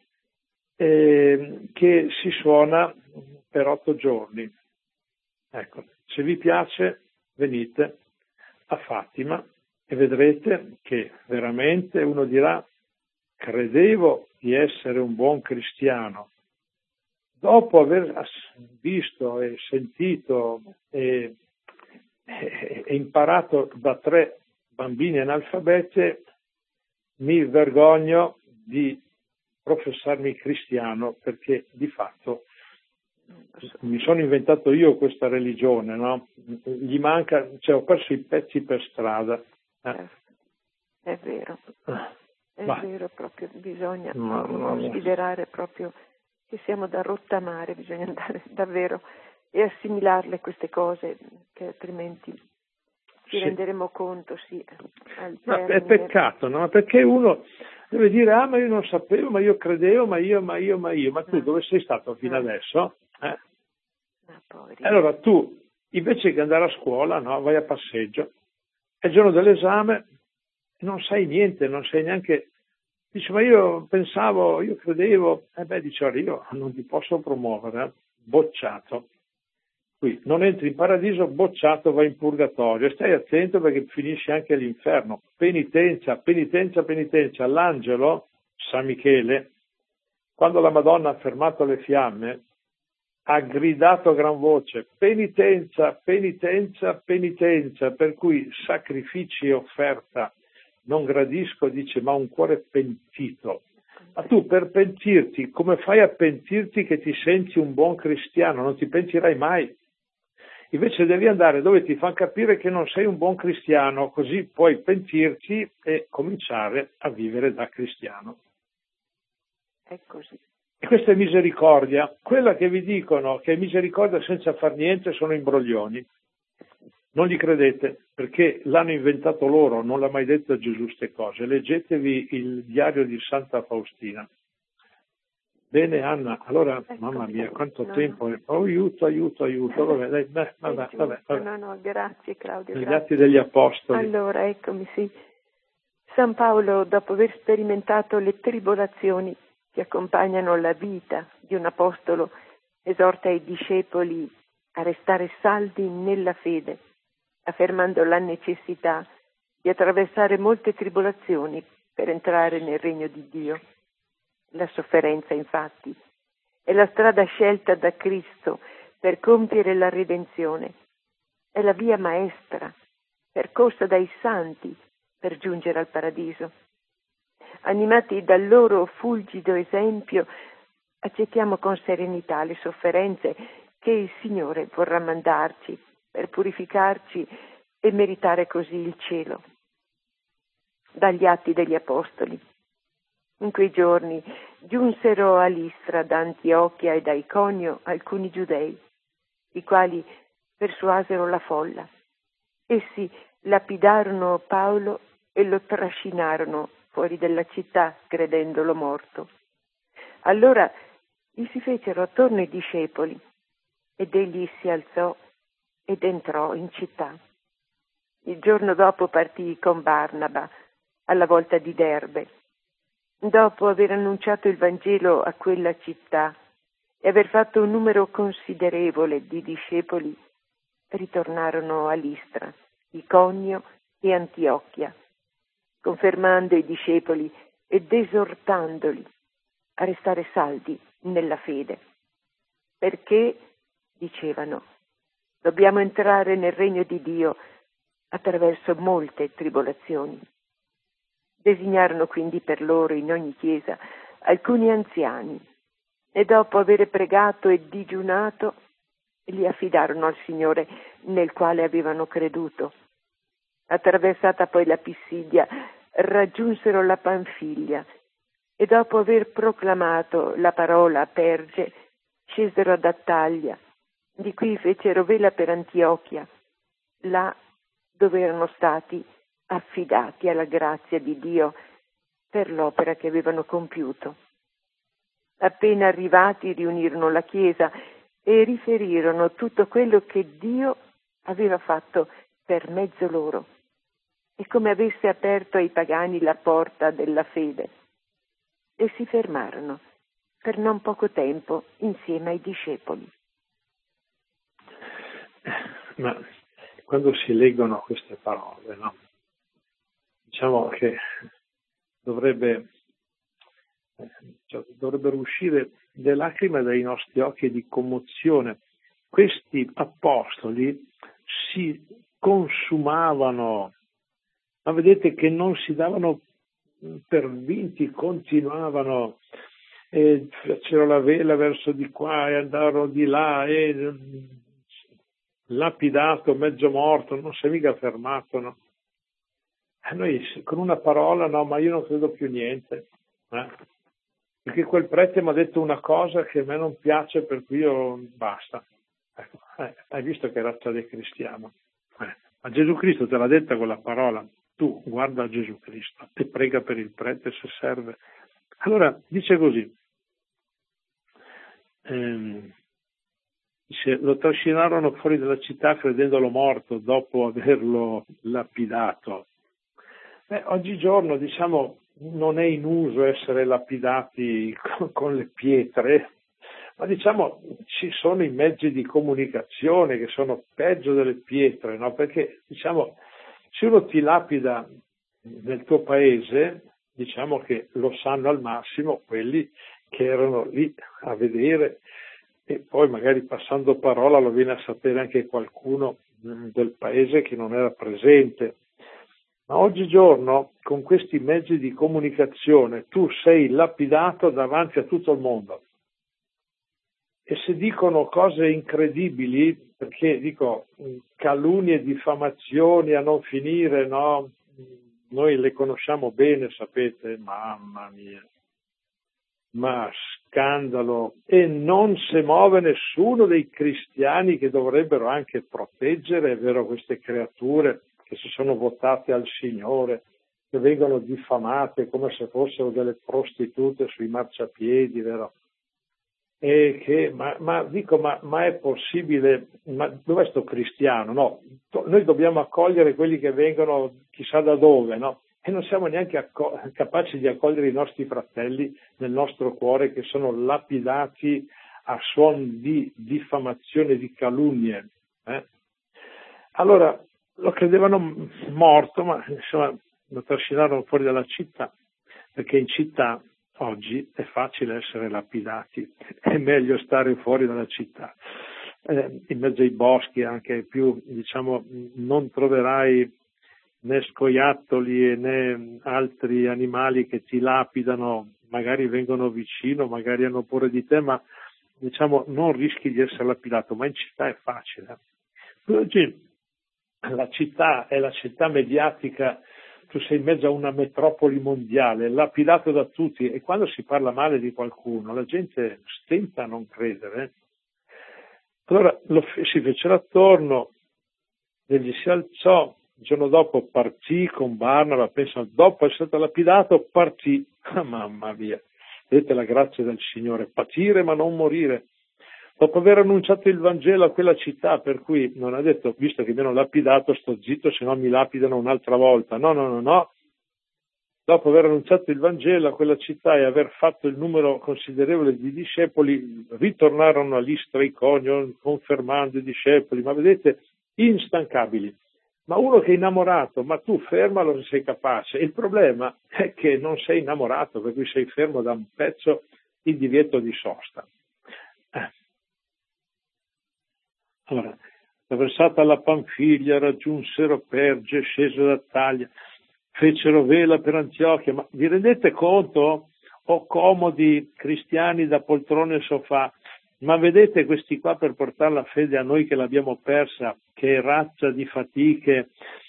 E, che si suona per otto giorni. Ecco, se vi piace venite a Fatima e vedrete che veramente uno dirà: credevo di essere un buon cristiano. Dopo aver visto e sentito e, e, e imparato da tre bambini analfabete, mi vergogno di professarmi cristiano, perché di fatto mi sono inventato io questa religione, no? Gli manca, cioè ho perso i pezzi per strada. Eh. È vero, è Ma, vero, proprio bisogna ma, proprio ma, considerare proprio che siamo da rottamare, bisogna andare davvero e assimilarle queste cose, che altrimenti ci sì. renderemo conto, sì. Al No, è peccato, no? Perché uno deve dire: ah, ma io non sapevo, ma io credevo, ma io, ma io, ma io. Ma tu no. Dove sei stato fino no. adesso? Eh? No, allora tu, invece che andare a scuola, no, vai a passeggio. È il giorno dell'esame, non sai niente, non sai neanche... Dice, ma io pensavo, io credevo... E eh beh, dice, io non ti posso promuovere, eh? Bocciato. Qui non entri in paradiso, bocciato, vai in purgatorio. Stai attento perché finisci anche all'inferno. Penitenza, penitenza, penitenza. L'angelo, San Michele, quando la Madonna ha fermato le fiamme, ha gridato a gran voce: penitenza, penitenza, penitenza. Per cui sacrifici e offerta non gradisco, dice, ma un cuore pentito. Ma tu per pentirti, come fai a pentirti che ti senti un buon cristiano? Non ti pentirai mai. Invece devi andare dove ti fanno capire che non sei un buon cristiano, così puoi pentirti e cominciare a vivere da cristiano. È così. E questa è misericordia. Quella che vi dicono che è misericordia senza far niente sono imbroglioni. Non gli credete, perché l'hanno inventato loro, non l'ha mai detto Gesù ste cose. Leggetevi il diario di Santa Faustina. Bene Anna, allora Ecco, mamma mia, quanto no, tempo, no. oh, aiuto, aiuto, aiuto, vabbè, dai, beh, vabbè, È vabbè, giusto, vabbè. no, no, grazie Claudio, Negli grazie. Atti degli Apostoli. Allora, eccomi, sì. San Paolo, dopo aver sperimentato le tribolazioni che accompagnano la vita di un apostolo, esorta i discepoli a restare saldi nella fede, affermando la necessità di attraversare molte tribolazioni per entrare nel regno di Dio. La sofferenza, infatti, è la strada scelta da Cristo per compiere la redenzione. È la via maestra, percorsa dai santi per giungere al paradiso. Animati dal loro fulgido esempio, accettiamo con serenità le sofferenze che il Signore vorrà mandarci per purificarci e meritare così il cielo. Dagli Atti degli Apostoli. In quei giorni giunsero a Listra da Antiochia e da Iconio alcuni giudei, i quali persuasero la folla. Essi lapidarono Paolo e lo trascinarono fuori della città, credendolo morto. Allora gli si fecero attorno i discepoli ed egli si alzò ed entrò in città. Il giorno dopo partì con Barnaba alla volta di Derbe. Dopo aver annunciato il Vangelo a quella città e aver fatto un numero considerevole di discepoli, ritornarono a Listra, Iconio e Antiochia, confermando i discepoli ed esortandoli a restare saldi nella fede. Perché, dicevano, dobbiamo entrare nel regno di Dio attraverso molte tribolazioni. Designarono quindi per loro in ogni chiesa alcuni anziani e dopo aver pregato e digiunato li affidarono al Signore nel quale avevano creduto. Attraversata poi la Pissidia raggiunsero la Panfiglia e dopo aver proclamato la parola a Perge scesero ad Attaglia, di cui fecero vela per Antiochia, là dove erano stati affidati alla grazia di Dio per l'opera che avevano compiuto. Appena arrivati riunirono la Chiesa e riferirono tutto quello che Dio aveva fatto per mezzo loro e come avesse aperto ai pagani la porta della fede. E si fermarono per non poco tempo insieme ai discepoli. Ma quando si leggono queste parole, no? Diciamo che dovrebbe, cioè, dovrebbero uscire le lacrime dai nostri occhi di commozione. Questi apostoli si consumavano, ma vedete che non si davano per vinti, continuavano, e fecero la vela verso di qua e andarono di là e lapidato, mezzo morto, non si è mica fermato, no? E noi con una parola, no, ma io non credo più niente, eh? Perché quel prete mi ha detto una cosa che a me non piace, per cui io basta. Ecco, eh, hai visto che razza di cristiano? Eh, ma Gesù Cristo te l'ha detta quella parola, tu guarda Gesù Cristo e prega per il prete se serve. Allora dice così, ehm, dice, lo trascinarono fuori dalla città credendolo morto dopo averlo lapidato. Beh, oggigiorno, diciamo, non è in uso essere lapidati con, con le pietre, ma diciamo ci sono i mezzi di comunicazione che sono peggio delle pietre, no? Perché diciamo se uno ti lapida nel tuo paese, diciamo che lo sanno al massimo quelli che erano lì a vedere e poi magari passando parola lo viene a sapere anche qualcuno del paese che non era presente. Ma oggigiorno, con questi mezzi di comunicazione, tu sei lapidato davanti a tutto il mondo. E se dicono cose incredibili, perché dico calunnie e diffamazioni a non finire, no? Noi le conosciamo bene, sapete, mamma mia. ma scandalo, e non si muove nessuno dei cristiani che dovrebbero anche proteggere, è vero, queste creature che si sono votate al Signore, che vengono diffamate come se fossero delle prostitute sui marciapiedi, vero? E che, ma, ma dico, ma, ma è possibile, ma dov'è sto cristiano? No, noi dobbiamo accogliere quelli che vengono chissà da dove, no? E non siamo neanche acco- capaci di accogliere i nostri fratelli nel nostro cuore che sono lapidati a suon di diffamazione, di calunnie. Eh? Allora, lo credevano morto, ma insomma lo trascinarono fuori dalla città, perché in città oggi è facile essere lapidati, è meglio stare fuori dalla città. Eh, in mezzo ai boschi anche più, diciamo, non troverai né scoiattoli né altri animali che ti lapidano, magari vengono vicino, magari hanno paura di te, ma diciamo non rischi di essere lapidato, ma in città è facile. Oggi la città è la città mediatica, tu sei in mezzo a una metropoli mondiale, lapidato da tutti, e quando si parla male di qualcuno la gente stenta a non credere. Allora lo, si fecero attorno, egli si alzò, il giorno dopo partì con Barnaba, pensa, dopo essere stato lapidato partì, ah, mamma mia, vedete la grazia del Signore, patire ma non morire. Dopo aver annunciato il Vangelo a quella città, per cui non ha detto, visto che mi hanno lapidato, sto zitto, se no mi lapidano un'altra volta. No, no, no, no. Dopo aver annunciato il Vangelo a quella città e aver fatto il numero considerevole di discepoli, ritornarono a Listra e Iconio, confermando i discepoli, ma vedete, instancabili. Ma uno che è innamorato, ma tu fermalo se sei capace. Il problema è che non sei innamorato, per cui sei fermo da un pezzo il divieto di sosta. Eh. Allora, attraversata la Panfilia, raggiunsero Perge, scesero da Taglia, fecero vela per Antiochia. Ma vi rendete conto? O comodi cristiani da poltrone e sofà, ma vedete questi qua per portare la fede a noi che l'abbiamo persa, che razza di fatiche,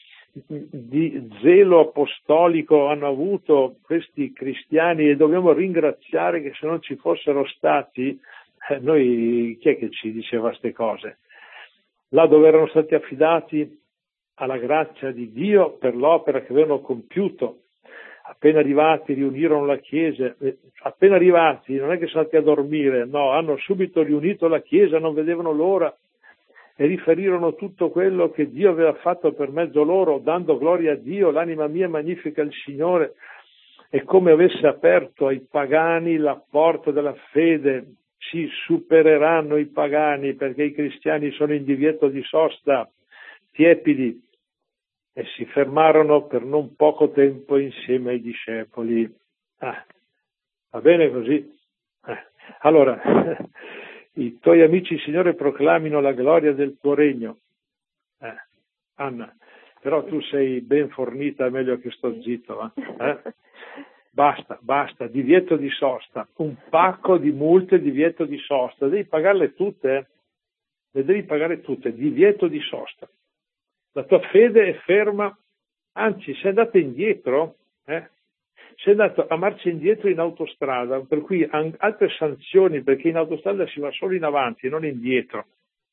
di zelo apostolico hanno avuto questi cristiani, e dobbiamo ringraziare che se non ci fossero stati, eh, noi chi è che ci diceva queste cose? Là dove erano stati affidati alla grazia di Dio per l'opera che avevano compiuto, appena arrivati riunirono la Chiesa, appena arrivati non è che sono andati a dormire, no, hanno subito riunito la Chiesa, non vedevano l'ora, e riferirono tutto quello che Dio aveva fatto per mezzo loro, dando gloria a Dio. L'anima mia magnifica il Signore, e come avesse aperto ai pagani la porta della fede. Si supereranno i pagani, perché i cristiani sono in divieto di sosta, tiepidi, e si fermarono per non poco tempo insieme ai discepoli. Ah, va bene così? Eh. Allora, i tuoi amici, Signore, proclamino la gloria del tuo regno. Eh. Anna, però tu sei ben fornita, è meglio che sto zitto. Eh? Eh? Basta, basta, divieto di sosta, un pacco di multe, divieto di sosta, devi pagarle tutte, le devi pagare tutte, divieto di sosta. La tua fede è ferma, anzi sei andata indietro, eh? sei andato a marcia indietro in autostrada, per cui altre sanzioni, perché in autostrada si va solo in avanti, non indietro.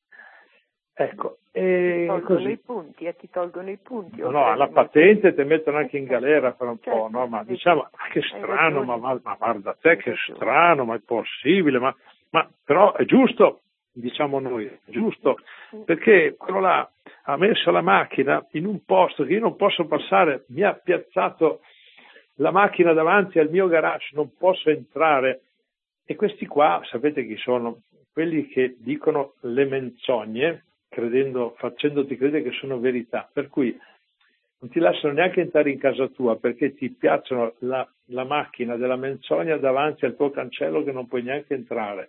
Ecco, e ti tolgono così. i punti, e ti tolgono i punti. No, no, alla patente ti mettono anche in galera per un certo, po', no? Ma diciamo, ma che strano, ma, ma, ma guarda te che strano, ma è possibile, ma, ma però è giusto, diciamo noi, è giusto, perché quello là ha messo la macchina in un posto che io non posso passare, mi ha piazzato la macchina davanti al mio garage, non posso entrare, e questi qua, sapete chi sono? Quelli che dicono le menzogne, credendo, facendoti credere che sono verità, per cui non ti lasciano neanche entrare in casa tua perché ti piacciono la, la macchina della menzogna davanti al tuo cancello che non puoi neanche entrare.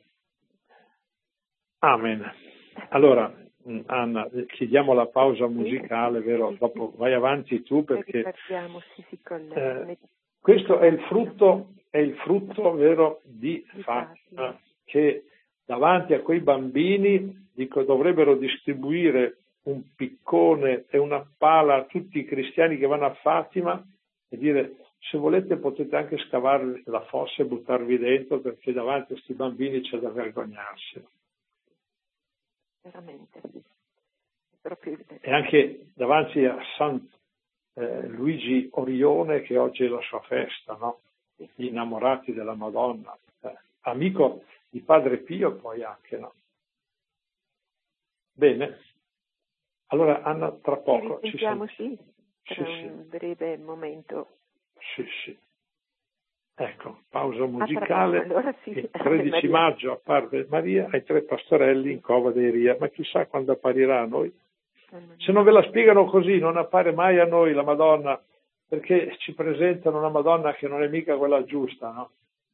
Amen. Allora, Anna, chiediamo la pausa musicale, vero? Dopo vai avanti tu, perché eh, questo è il frutto, è il frutto vero di Fatima, che davanti a quei bambini dico, dovrebbero distribuire un piccone e una pala a tutti i cristiani che vanno a Fatima e dire: se volete potete anche scavare la fossa e buttarvi dentro, perché davanti a questi bambini c'è da vergognarsi. Veramente. Proprio... E anche davanti a San eh, Luigi Orione, che oggi è la sua festa, no? Gli innamorati della Madonna, eh, amico di Padre Pio poi anche, no? Bene, allora Anna, tra poco ci sentiamo, sì, tra sì, un sì. breve momento. Sì, sì. Ecco, pausa musicale. Ah, allora sì. Il tredici maggio apparve Maria ai tre pastorelli in Cova dei Ria, ma chissà quando apparirà a noi. Se non ve la spiegano così, non appare mai a noi la Madonna, perché ci presentano una Madonna che non è mica quella giusta, no?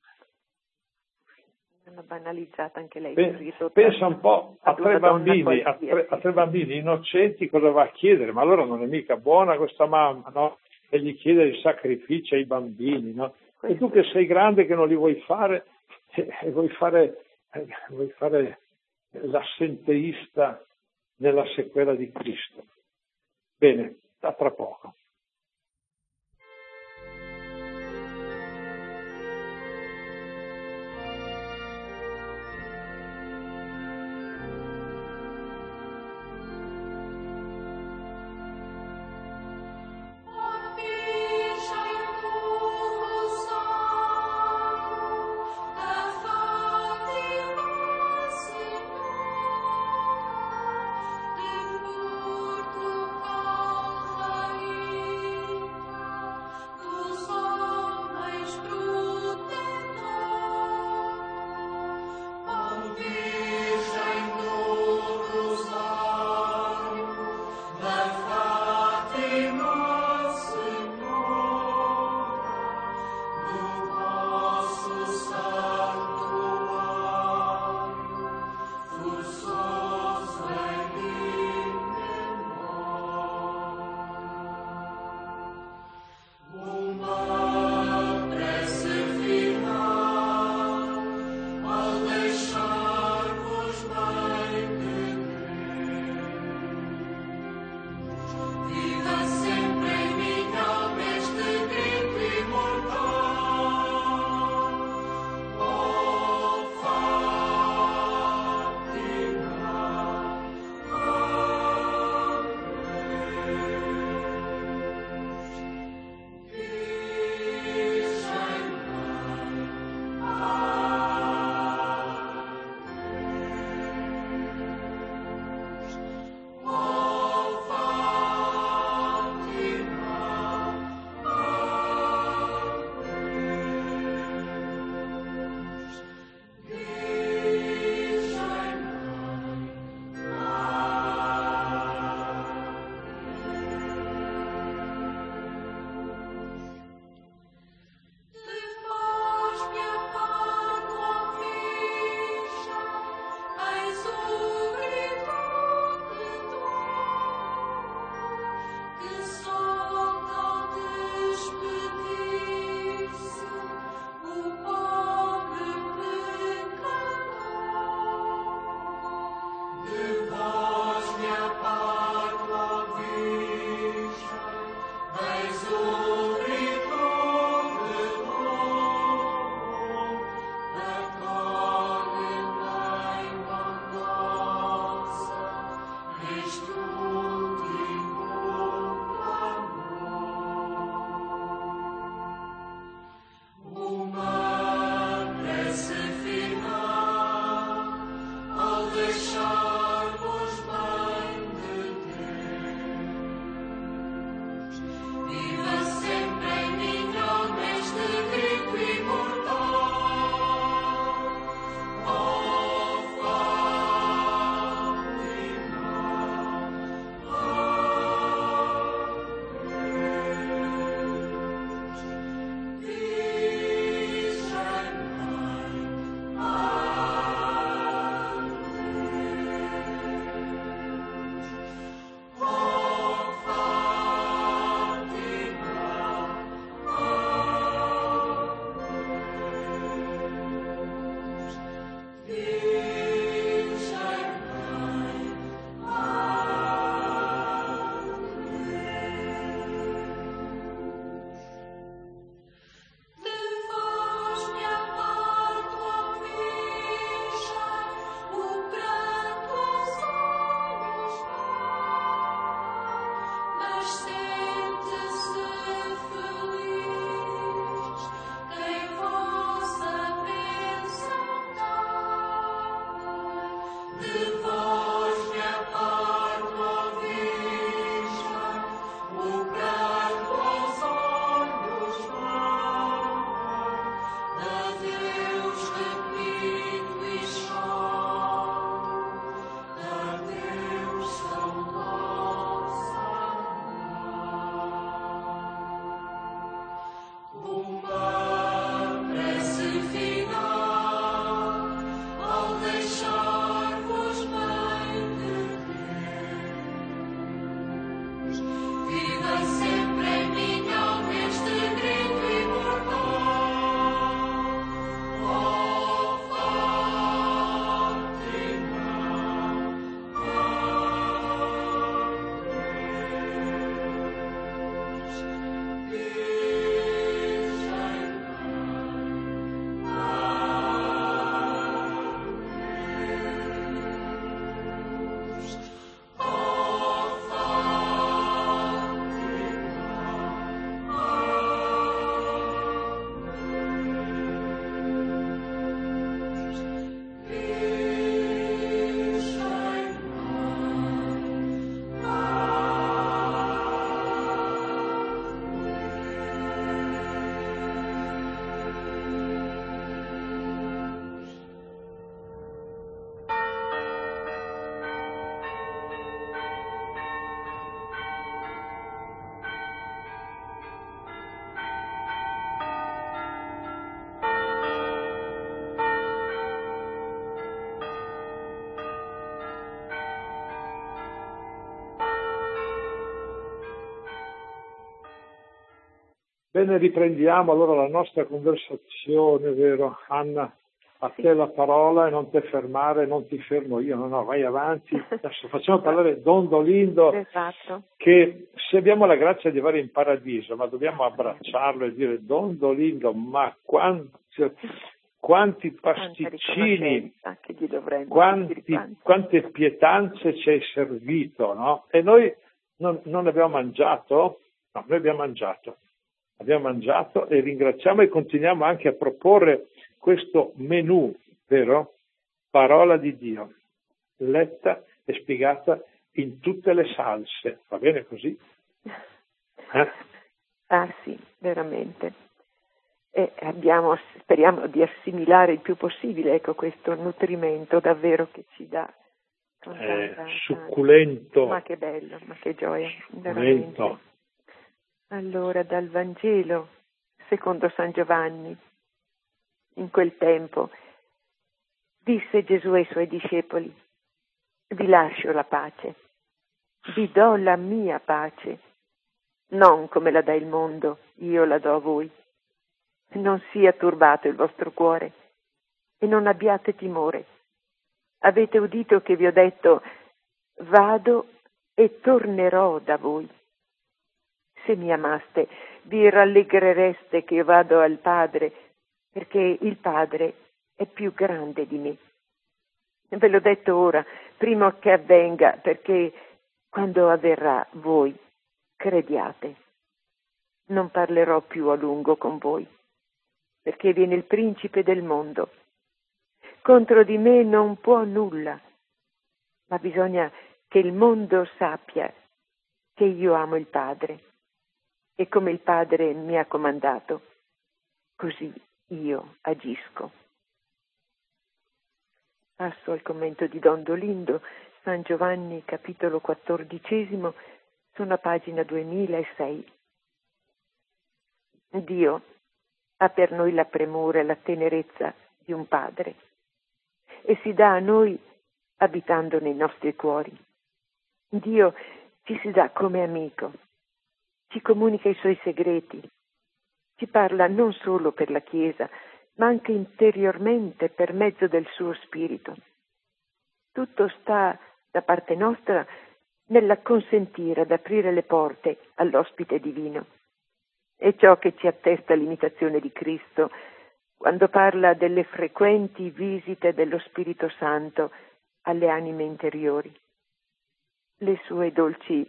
Hanno banalizzata anche lei. Pensa, pensa un po' a tre bambini, a tre, a tre bambini innocenti cosa va a chiedere, ma allora non è mica buona questa mamma, no? E gli chiede il sacrificio ai bambini, no? E tu che sei grande che non li vuoi fare, e, e vuoi fare, eh, vuoi fare l'assenteista nella sequela di Cristo. Bene, a tra poco. Portugal, Bene, riprendiamo allora la nostra conversazione, vero Anna? A te la parola e non ti fermare, non ti fermo io, no, no, vai avanti. Adesso facciamo parlare Don Dolindo, esatto. Che se abbiamo la grazia di avere in paradiso, ma dobbiamo abbracciarlo e dire Don Dolindo, ma quanti, quanti pasticcini, che gli dovremmo quanti, quante pietanze ci hai servito, no? E noi non, non abbiamo mangiato? No, noi abbiamo mangiato. Abbiamo mangiato e ringraziamo e continuiamo anche a proporre questo menù, vero? Parola di Dio, letta e spiegata in tutte le salse. Va bene così? Eh? Ah sì, veramente. E abbiamo, speriamo di assimilare il più possibile, ecco, questo nutrimento davvero che ci dà. Con eh, tanta, succulento. tanta... Ma che bello, ma che gioia, veramente. Succulento. Allora, dal Vangelo, secondo San Giovanni, in quel tempo, disse Gesù ai suoi discepoli, vi lascio la pace, vi do la mia pace, non come la dà il mondo, io la do a voi. Non sia turbato il vostro cuore e non abbiate timore. Avete udito che vi ho detto, vado e tornerò da voi. Se mi amaste, vi rallegrereste che io vado al Padre, perché il Padre è più grande di me. Ve l'ho detto ora, prima che avvenga, perché quando avverrà voi crediate. Non parlerò più a lungo con voi, perché viene il principe del mondo. Contro di me non può nulla, ma bisogna che il mondo sappia che io amo il Padre. E come il Padre mi ha comandato, così io agisco. Passo al commento di Don Dolindo, San Giovanni, capitolo quattordicesimo, sono a pagina duemilasei. Dio ha per noi la premura e la tenerezza di un padre e si dà a noi abitando nei nostri cuori. Dio ci si dà come amico. Ci comunica i suoi segreti, ci parla non solo per la Chiesa, ma anche interiormente per mezzo del suo Spirito. Tutto sta da parte nostra nell'acconsentire ad aprire le porte all'ospite divino. È ciò che ci attesta l'imitazione di Cristo quando parla delle frequenti visite dello Spirito Santo alle anime interiori. Le sue dolci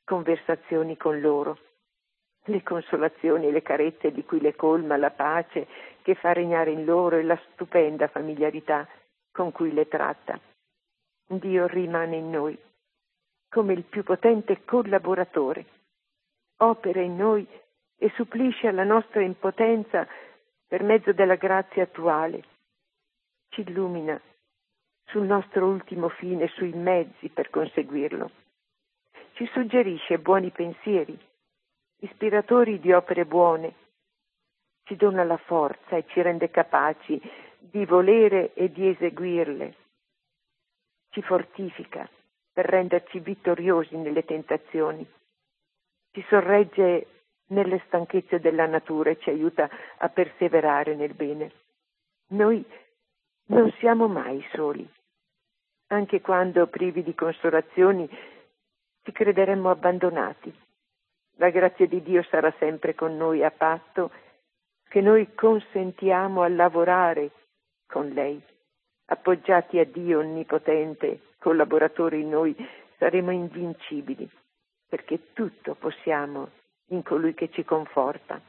conversazioni con loro, le consolazioni e le carezze di cui le colma, la pace che fa regnare in loro e la stupenda familiarità con cui le tratta. Dio rimane in noi come il più potente collaboratore, opera in noi e supplisce alla nostra impotenza per mezzo della grazia attuale, ci illumina sul nostro ultimo fine, sui mezzi per conseguirlo, ci suggerisce buoni pensieri, ispiratori di opere buone, ci dona la forza e ci rende capaci di volere e di eseguirle, ci fortifica per renderci vittoriosi nelle tentazioni, ci sorregge nelle stanchezze della natura e ci aiuta a perseverare nel bene. Noi non siamo mai soli, anche quando privi di consolazioni ci crederemmo abbandonati. La grazia di Dio sarà sempre con noi a patto che noi consentiamo a lavorare con lei. Appoggiati a Dio Onnipotente, collaboratore in noi, saremo invincibili, perché tutto possiamo in colui che ci conforta.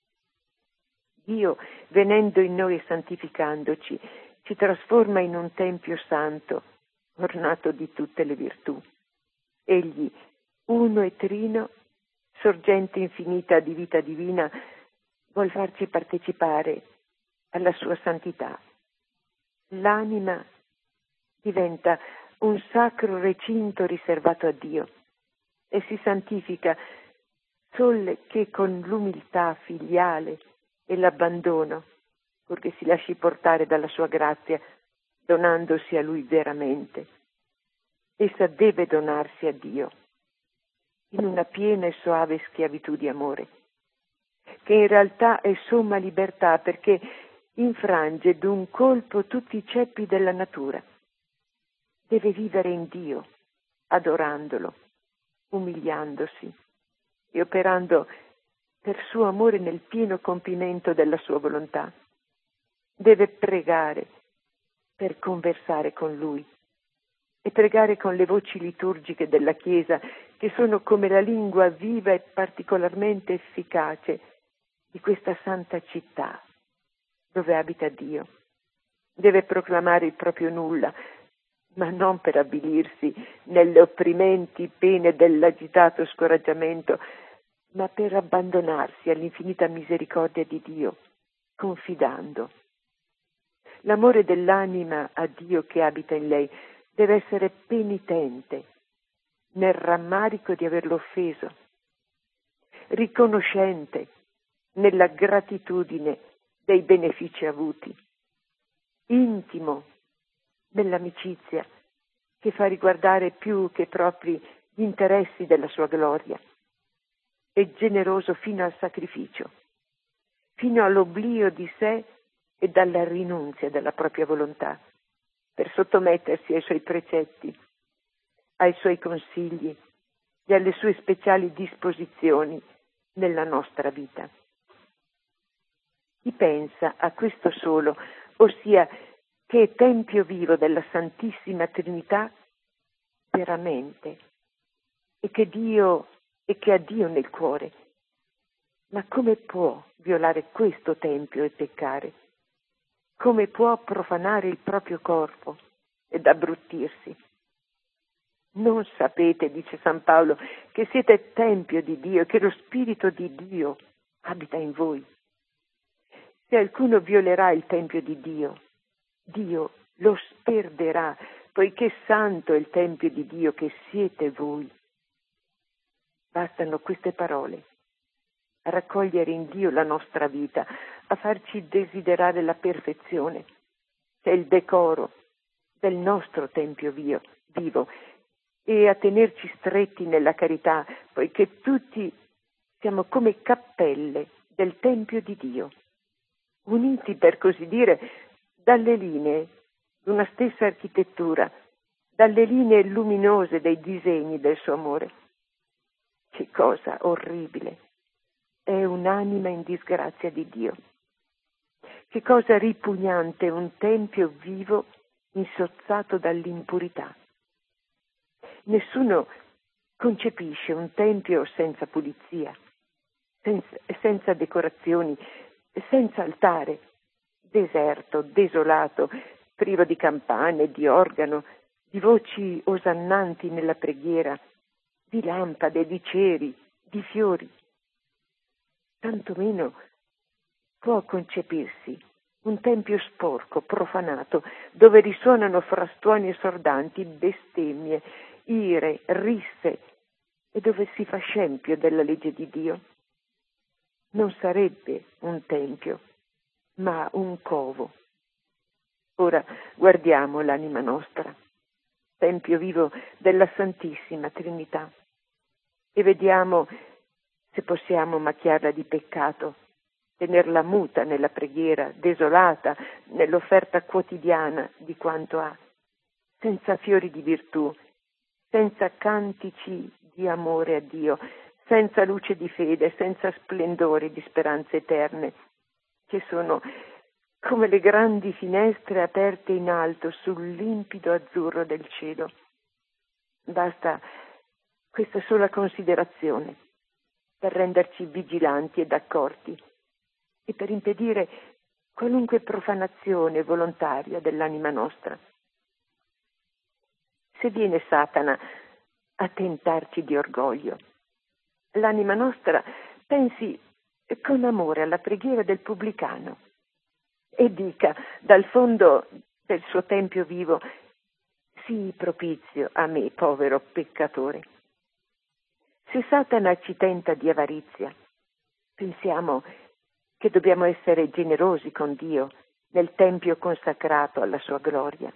Dio, venendo in noi e santificandoci, ci trasforma in un tempio santo, ornato di tutte le virtù. Egli, uno e trino, sorgente infinita di vita divina, vuol farci partecipare alla sua santità. L'anima diventa un sacro recinto riservato a Dio e si santifica sol che con l'umiltà filiale e l'abbandono, purché si lasci portare dalla sua grazia, donandosi a Lui veramente. Essa deve donarsi a Dio in una piena e soave schiavitù di amore, che in realtà è somma libertà perché infrange d'un colpo tutti i ceppi della natura. Deve vivere in Dio, adorandolo, umiliandosi e operando per suo amore nel pieno compimento della sua volontà. Deve pregare per conversare con Lui e pregare con le voci liturgiche della Chiesa, che sono come la lingua viva e particolarmente efficace di questa santa città dove abita Dio. Deve proclamare il proprio nulla, ma non per avvilirsi nelle opprimenti pene dell'agitato scoraggiamento, ma per abbandonarsi all'infinita misericordia di Dio, confidando. L'amore dell'anima a Dio che abita in lei deve essere penitente nel rammarico di averlo offeso, riconoscente nella gratitudine dei benefici avuti, intimo nell'amicizia che fa riguardare più che propri gli interessi della sua gloria, e generoso fino al sacrificio, fino all'oblio di sé e dalla rinunzia della propria volontà, per sottomettersi ai suoi precetti, ai suoi consigli e alle sue speciali disposizioni nella nostra vita. Chi pensa a questo solo, ossia che è tempio vivo della Santissima Trinità, veramente, e che Dio e che ha Dio nel cuore, ma come può violare questo tempio e peccare? Come può profanare il proprio corpo ed abbruttirsi? Non sapete, dice San Paolo, che siete tempio di Dio e che lo Spirito di Dio abita in voi. Se alcuno violerà il tempio di Dio, Dio lo sperderà, poiché santo è il tempio di Dio che siete voi. Bastano queste parole a raccogliere in Dio la nostra vita, a farci desiderare la perfezione, che è il decoro del nostro tempio vivo, vivo, e a tenerci stretti nella carità, poiché tutti siamo come cappelle del tempio di Dio, uniti per così dire dalle linee di una stessa architettura, dalle linee luminose dei disegni del suo amore. Che cosa orribile è un'anima in disgrazia di Dio. Che cosa ripugnante un tempio vivo insozzato dall'impurità. Nessuno concepisce un tempio senza pulizia, senza, senza decorazioni, senza altare, deserto, desolato, privo di campane, di organo, di voci osannanti nella preghiera, di lampade, di ceri, di fiori. Tantomeno può concepirsi un tempio sporco, profanato, dove risuonano frastuoni assordanti, bestemmie, ire, risse, e dove si fa scempio della legge di Dio. Non sarebbe un tempio, ma un covo. Ora guardiamo l'anima nostra, tempio vivo della Santissima Trinità, e vediamo se possiamo macchiarla di peccato, tenerla muta nella preghiera, desolata nell'offerta quotidiana di quanto ha, senza fiori di virtù, senza cantici di amore a Dio, senza luce di fede, senza splendore di speranze eterne, che sono come le grandi finestre aperte in alto sul limpido azzurro del cielo. Basta questa sola considerazione per renderci vigilanti ed accorti e per impedire qualunque profanazione volontaria dell'anima nostra. Se viene Satana a tentarci di orgoglio, l'anima nostra pensi con amore alla preghiera del pubblicano e dica dal fondo del suo tempio vivo: sii propizio a me, povero peccatore. Se Satana ci tenta di avarizia, pensiamo che dobbiamo essere generosi con Dio nel tempio consacrato alla sua gloria.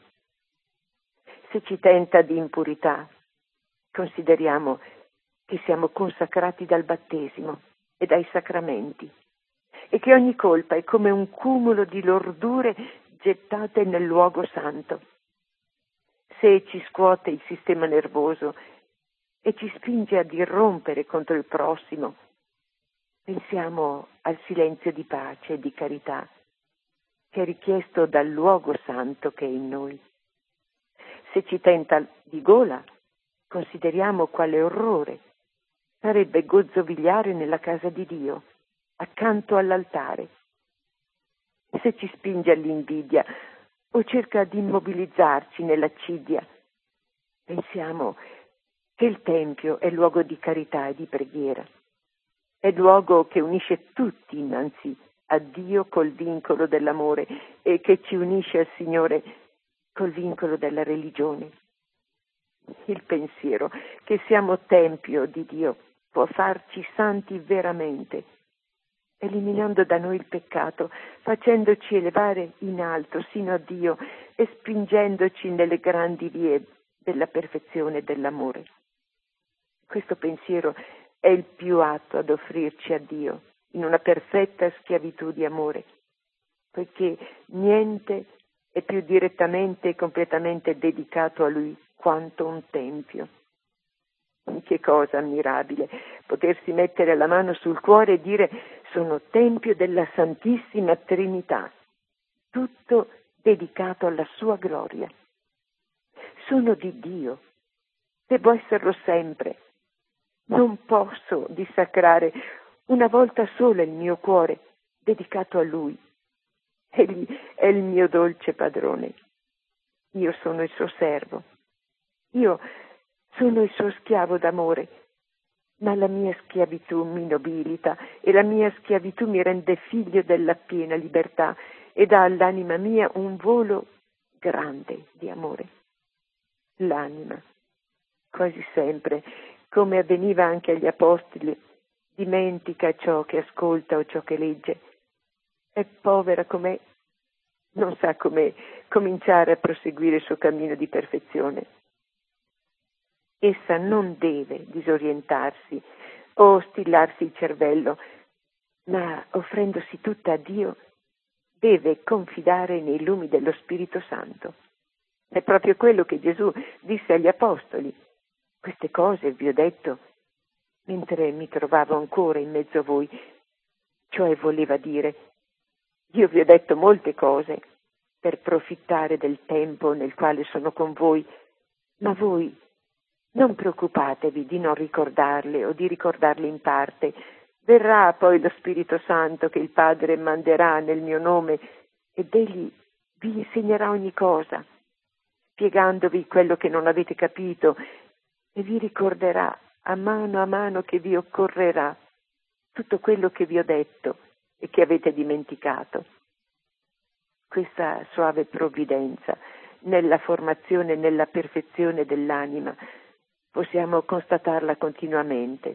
Se ci tenta di impurità, consideriamo che siamo consacrati dal battesimo e dai sacramenti e che ogni colpa è come un cumulo di lordure gettate nel luogo santo. Se ci scuote il sistema nervoso e ci spinge ad irrompere contro il prossimo, pensiamo al silenzio di pace e di carità che è richiesto dal luogo santo che è in noi. Se ci tenta di gola, consideriamo quale orrore sarebbe gozzovigliare nella casa di Dio, accanto all'altare. Se ci spinge all'invidia o cerca di immobilizzarci nell'accidia, pensiamo che il Tempio è luogo di carità e di preghiera. È luogo che unisce tutti innanzi a Dio col vincolo dell'amore e che ci unisce al Signore col vincolo della religione. Il pensiero che siamo Tempio di Dio può farci santi veramente, eliminando da noi il peccato, facendoci elevare in alto sino a Dio e spingendoci nelle grandi vie della perfezione e dell'amore. Questo pensiero è il più atto ad offrirci a Dio in una perfetta schiavitù di amore, poiché niente è più direttamente e completamente dedicato a Lui quanto un tempio. Che cosa ammirabile potersi mettere la mano sul cuore e dire: sono tempio della Santissima Trinità, tutto dedicato alla sua gloria. Sono di Dio, devo esserlo sempre. Non posso dissacrare una volta sola il mio cuore dedicato a Lui. Egli è il mio dolce padrone. Io sono il suo servo. Io sono il suo schiavo d'amore, ma la mia schiavitù mi nobilita e la mia schiavitù mi rende figlio della piena libertà e dà all'anima mia un volo grande di amore. L'anima, quasi sempre, come avveniva anche agli apostoli, dimentica ciò che ascolta o ciò che legge. È povera com'è, non sa come cominciare a proseguire il suo cammino di perfezione. Essa non deve disorientarsi o stillarsi il cervello, ma offrendosi tutta a Dio deve confidare nei lumi dello Spirito Santo. È proprio quello che Gesù disse agli apostoli: queste cose vi ho detto mentre mi trovavo ancora in mezzo a voi. Cioè voleva dire: io vi ho detto molte cose per profittare del tempo nel quale sono con voi, ma voi Non preoccupatevi di non ricordarle o di ricordarle in parte. Verrà poi lo Spirito Santo che il Padre manderà nel mio nome ed egli vi insegnerà ogni cosa, spiegandovi quello che non avete capito e vi ricorderà a mano a mano che vi occorrerà tutto quello che vi ho detto e che avete dimenticato. Questa suave provvidenza nella formazione e nella perfezione dell'anima possiamo constatarla continuamente.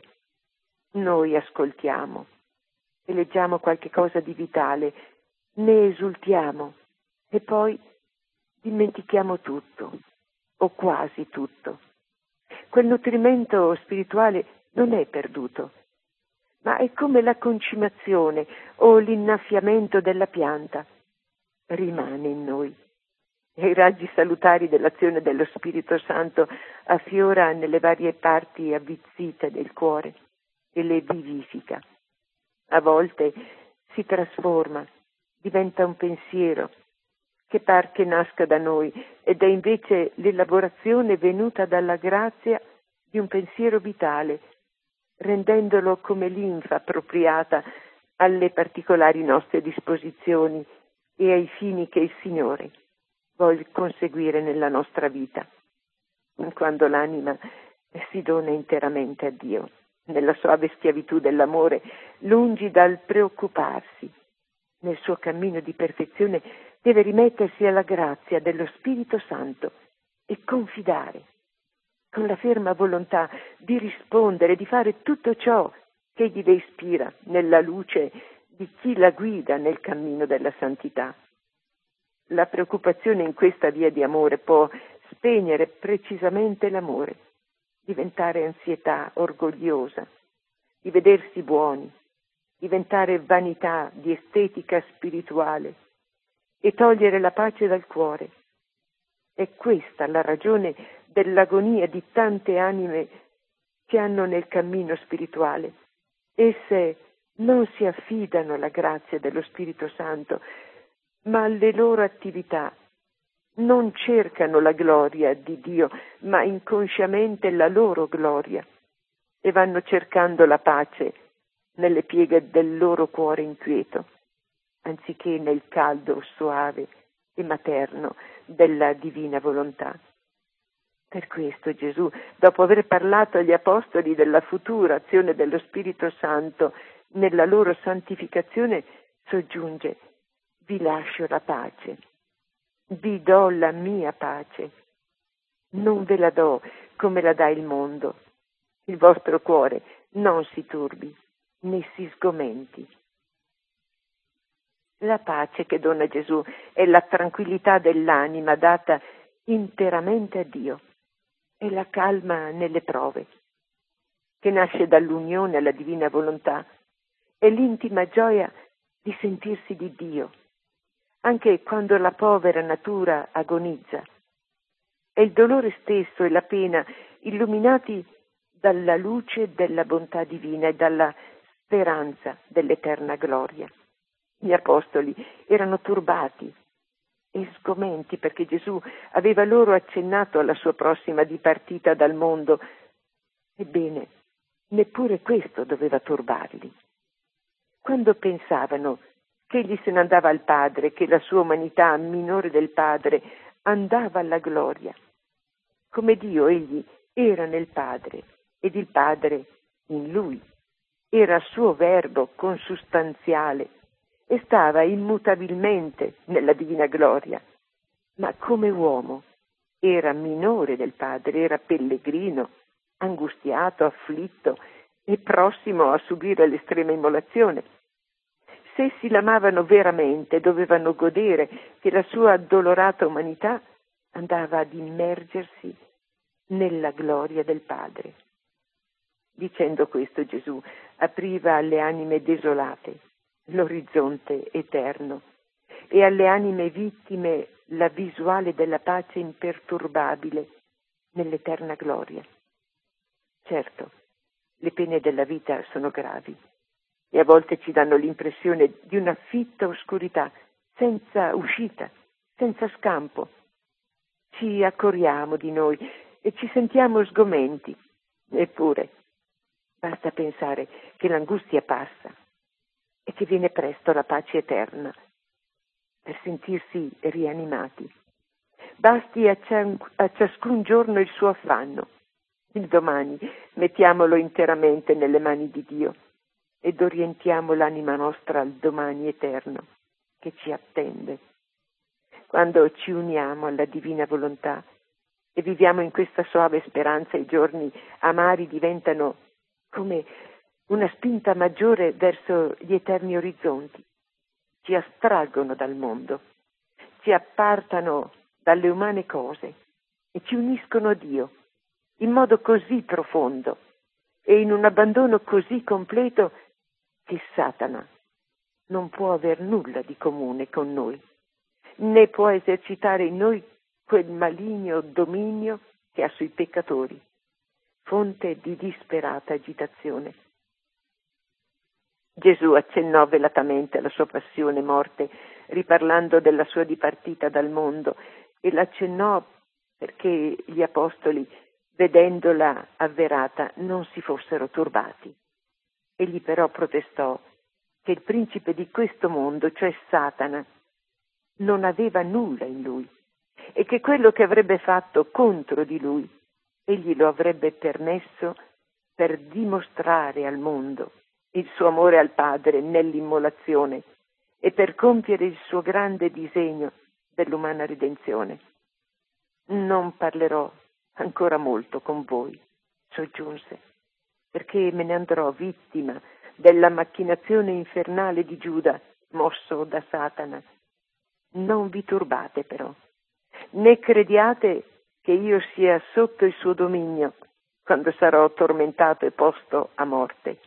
Noi ascoltiamo e leggiamo qualche cosa di vitale, ne esultiamo e poi dimentichiamo tutto, o quasi tutto. Quel nutrimento spirituale non è perduto, ma è come la concimazione o l'innaffiamento della pianta. Rimane in noi. E i raggi salutari dell'azione dello Spirito Santo affiora nelle varie parti avvizzite del cuore e le vivifica. A volte si trasforma, diventa un pensiero che par che nasca da noi ed è invece l'elaborazione venuta dalla grazia di un pensiero vitale, rendendolo come linfa appropriata alle particolari nostre disposizioni e ai fini che il Signore vuole conseguire nella nostra vita. Quando l'anima si dona interamente a Dio, nella suave schiavitù dell'amore, lungi dal preoccuparsi, nel suo cammino di perfezione deve rimettersi alla grazia dello Spirito Santo e confidare, con la ferma volontà di rispondere, di fare tutto ciò che egli le ispira nella luce di chi la guida nel cammino della santità. La preoccupazione in questa via di amore può spegnere precisamente l'amore, diventare ansietà orgogliosa, di vedersi buoni, diventare vanità di estetica spirituale e togliere la pace dal cuore. È questa la ragione dell'agonia di tante anime che hanno nel cammino spirituale. Esse non si affidano alla grazia dello Spirito Santo, ma alle loro attività. Non cercano la gloria di Dio, ma inconsciamente la loro gloria, e vanno cercando la pace nelle pieghe del loro cuore inquieto, anziché nel caldo soave e materno della divina volontà. Per questo Gesù, dopo aver parlato agli apostoli della futura azione dello Spirito Santo nella loro santificazione, soggiunge: vi lascio la pace, vi do la mia pace, non ve la do come la dà il mondo. Il vostro cuore non si turbi, né si sgomenti. La pace che dona Gesù è la tranquillità dell'anima data interamente a Dio, è la calma nelle prove, che nasce dall'unione alla divina volontà, è l'intima gioia di sentirsi di Dio, anche quando la povera natura agonizza. È il dolore stesso e la pena illuminati dalla luce della bontà divina e dalla speranza dell'eterna gloria. Gli apostoli erano turbati e sgomenti perché Gesù aveva loro accennato alla sua prossima dipartita dal mondo. Ebbene, neppure questo doveva turbarli. Quando pensavano che egli se ne andava al Padre, che la sua umanità minore del Padre andava alla gloria, come Dio egli era nel Padre ed il Padre in lui, era suo verbo consustanziale e stava immutabilmente nella divina gloria, ma come uomo era minore del Padre, era pellegrino, angustiato, afflitto e prossimo a subire l'estrema immolazione. Se essi l'amavano veramente, dovevano godere che la sua addolorata umanità andava ad immergersi nella gloria del Padre. Dicendo questo, Gesù apriva alle anime desolate l'orizzonte eterno e alle anime vittime la visuale della pace imperturbabile nell'eterna gloria. Certo, le pene della vita sono gravi e a volte ci danno l'impressione di una fitta oscurità, senza uscita, senza scampo. Ci accorriamo di noi e ci sentiamo sgomenti. Eppure, basta pensare che l'angustia passa e che viene presto la pace eterna per sentirsi rianimati. Basti a, cian- a ciascun giorno il suo affanno. Il domani mettiamolo interamente nelle mani di Dio ed orientiamo l'anima nostra al domani eterno che ci attende. Quando ci uniamo alla divina volontà e viviamo in questa soave speranza, i giorni amari diventano come una spinta maggiore verso gli eterni orizzonti. Ci astraggono dal mondo, ci appartano dalle umane cose e ci uniscono a Dio in modo così profondo e in un abbandono così completo che Satana non può aver nulla di comune con noi, né può esercitare in noi quel maligno dominio che ha sui peccatori, fonte di disperata agitazione. Gesù accennò velatamente alla sua passione e morte, riparlando della sua dipartita dal mondo, e l'accennò perché gli apostoli, vedendola avverata, non si fossero turbati. Egli però protestò che il principe di questo mondo, cioè Satana, non aveva nulla in lui e che quello che avrebbe fatto contro di lui, egli lo avrebbe permesso per dimostrare al mondo il suo amore al Padre nell'immolazione e per compiere il suo grande disegno dell'umana redenzione. Non parlerò ancora molto con voi, soggiunse, perché me ne andrò vittima della macchinazione infernale di Giuda, mosso da Satana. Non vi turbate però, né crediate che io sia sotto il suo dominio quando sarò tormentato e posto a morte.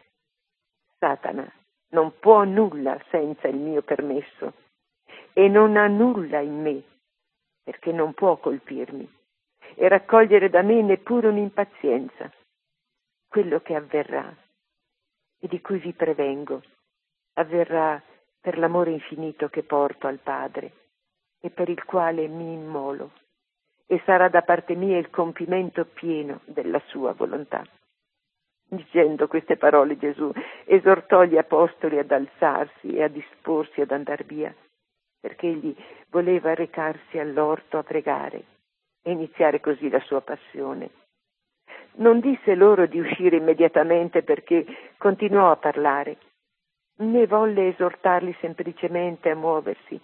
Satana non può nulla senza il mio permesso e non ha nulla in me perché non può colpirmi e raccogliere da me neppure un'impazienza. Quello che avverrà e di cui vi prevengo avverrà per l'amore infinito che porto al Padre e per il quale mi immolo, e sarà da parte mia il compimento pieno della sua volontà. Dicendo queste parole Gesù esortò gli apostoli ad alzarsi e a disporsi ad andar via, perché egli voleva recarsi all'orto a pregare e iniziare così la sua passione. Non disse loro di uscire immediatamente perché continuò a parlare, né volle esortarli semplicemente a muoversi,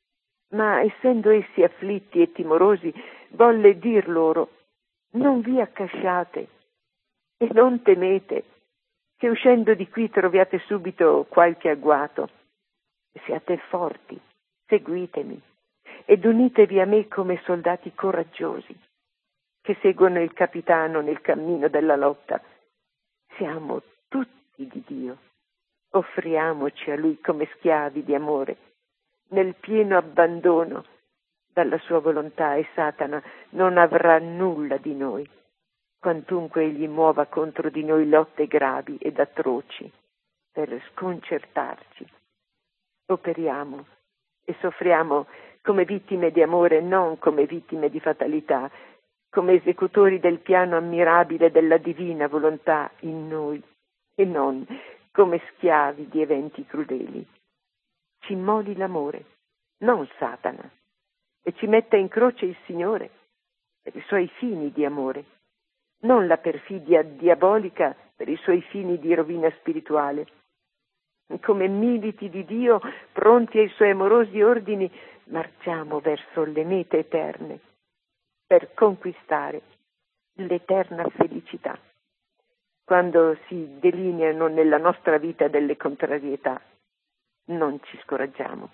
ma essendo essi afflitti e timorosi, volle dir loro: non vi accasciate e non temete, che uscendo di qui troviate subito qualche agguato. Siate forti, seguitemi ed unitevi a me come soldati coraggiosi che seguono il capitano nel cammino della lotta. Siamo tutti di Dio. Offriamoci a Lui come schiavi di amore, nel pieno abbandono dalla sua volontà, e Satana non avrà nulla di noi, quantunque egli muova contro di noi lotte gravi ed atroci per sconcertarci. Operiamo e soffriamo come vittime di amore, non come vittime di fatalità, come esecutori del piano ammirabile della divina volontà in noi, e non come schiavi di eventi crudeli. Ci immoli l'amore, non Satana, e ci metta in croce il Signore per i suoi fini di amore, non la perfidia diabolica per i suoi fini di rovina spirituale. Come militi di Dio, pronti ai suoi amorosi ordini, marciamo verso le mete eterne per conquistare l'eterna felicità. Quando si delineano nella nostra vita delle contrarietà, non ci scoraggiamo,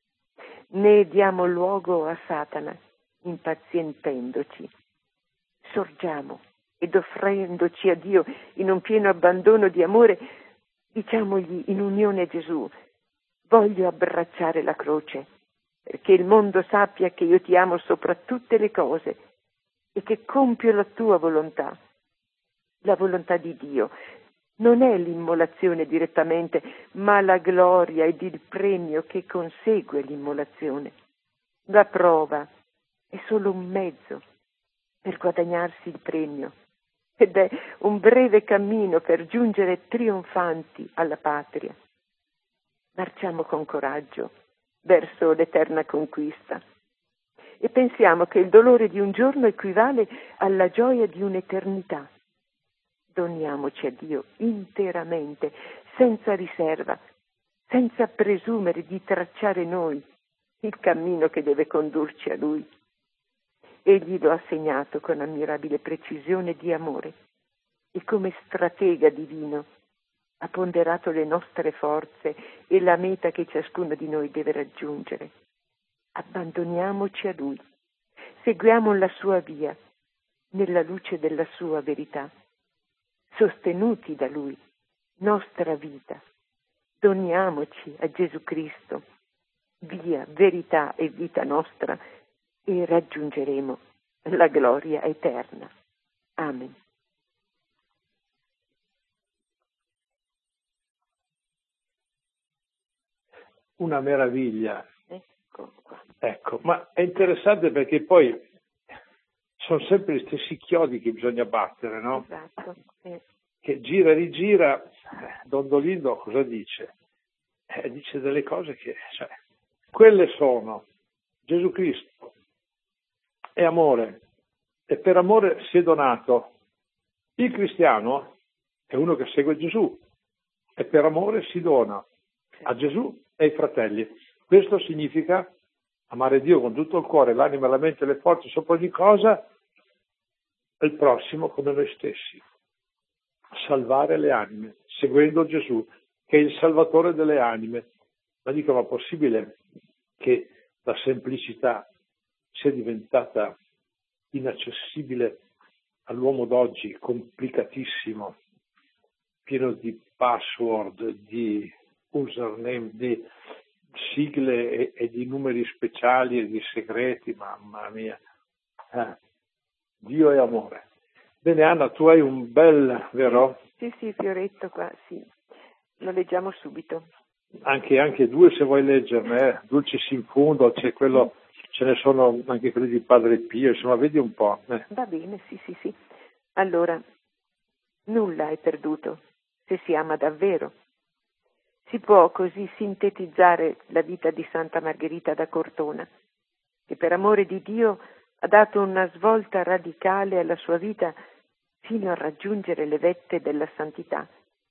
né diamo luogo a Satana, impazientendoci. Sorgiamo ed offrendoci a Dio in un pieno abbandono di amore, diciamogli in unione a Gesù: voglio abbracciare la croce, perché il mondo sappia che io ti amo sopra tutte le cose e che compio la tua volontà. La volontà di Dio non è l'immolazione direttamente, ma la gloria ed il premio che consegue l'immolazione. La prova è solo un mezzo per guadagnarsi il premio. Ed è un breve cammino per giungere trionfanti alla patria. Marciamo con coraggio verso l'eterna conquista e pensiamo che il dolore di un giorno equivale alla gioia di un'eternità. Doniamoci a Dio interamente, senza riserva, senza presumere di tracciare noi il cammino che deve condurci a Lui. Egli lo ha segnato con ammirabile precisione di amore e come stratega divino ha ponderato le nostre forze e la meta che ciascuno di noi deve raggiungere. Abbandoniamoci a Lui, seguiamo la sua via, nella luce della sua verità, sostenuti da Lui, nostra vita. Doniamoci a Gesù Cristo, via, verità e vita nostra, e raggiungeremo la gloria eterna. Amen. Una meraviglia. Ecco qua. Ecco, ma è interessante perché poi sono sempre gli stessi chiodi che bisogna battere, no? Esatto. Sì. Che gira e rigira, Dondolindo cosa dice? Eh, dice delle cose che, cioè, quelle sono Gesù Cristo è amore e per amore si è donato. Il cristiano è uno che segue Gesù e per amore si dona a Gesù e ai fratelli. Questo significa amare Dio con tutto il cuore, l'anima, la mente e le forze sopra ogni cosa e il prossimo come noi stessi. Salvare le anime, seguendo Gesù, che è il salvatore delle anime. Ma dico, ma è possibile che la semplicità sia diventata inaccessibile all'uomo d'oggi, complicatissimo, pieno di password, di username, di sigle e, e di numeri speciali e di segreti, mamma mia. Eh, Dio è amore. Bene Anna, tu hai un bel, vero? Sì, sì, fioretto qua, sì. Lo leggiamo subito. Anche, anche due se vuoi leggerne, eh? Dulcis in fundo, c'è quello, ce ne sono anche quelli di Padre Pio, insomma, vedi un po'. Eh. Va bene, sì, sì, sì. Allora, nulla è perduto se si ama davvero. Si può così sintetizzare la vita di Santa Margherita da Cortona, che per amore di Dio ha dato una svolta radicale alla sua vita fino a raggiungere le vette della santità.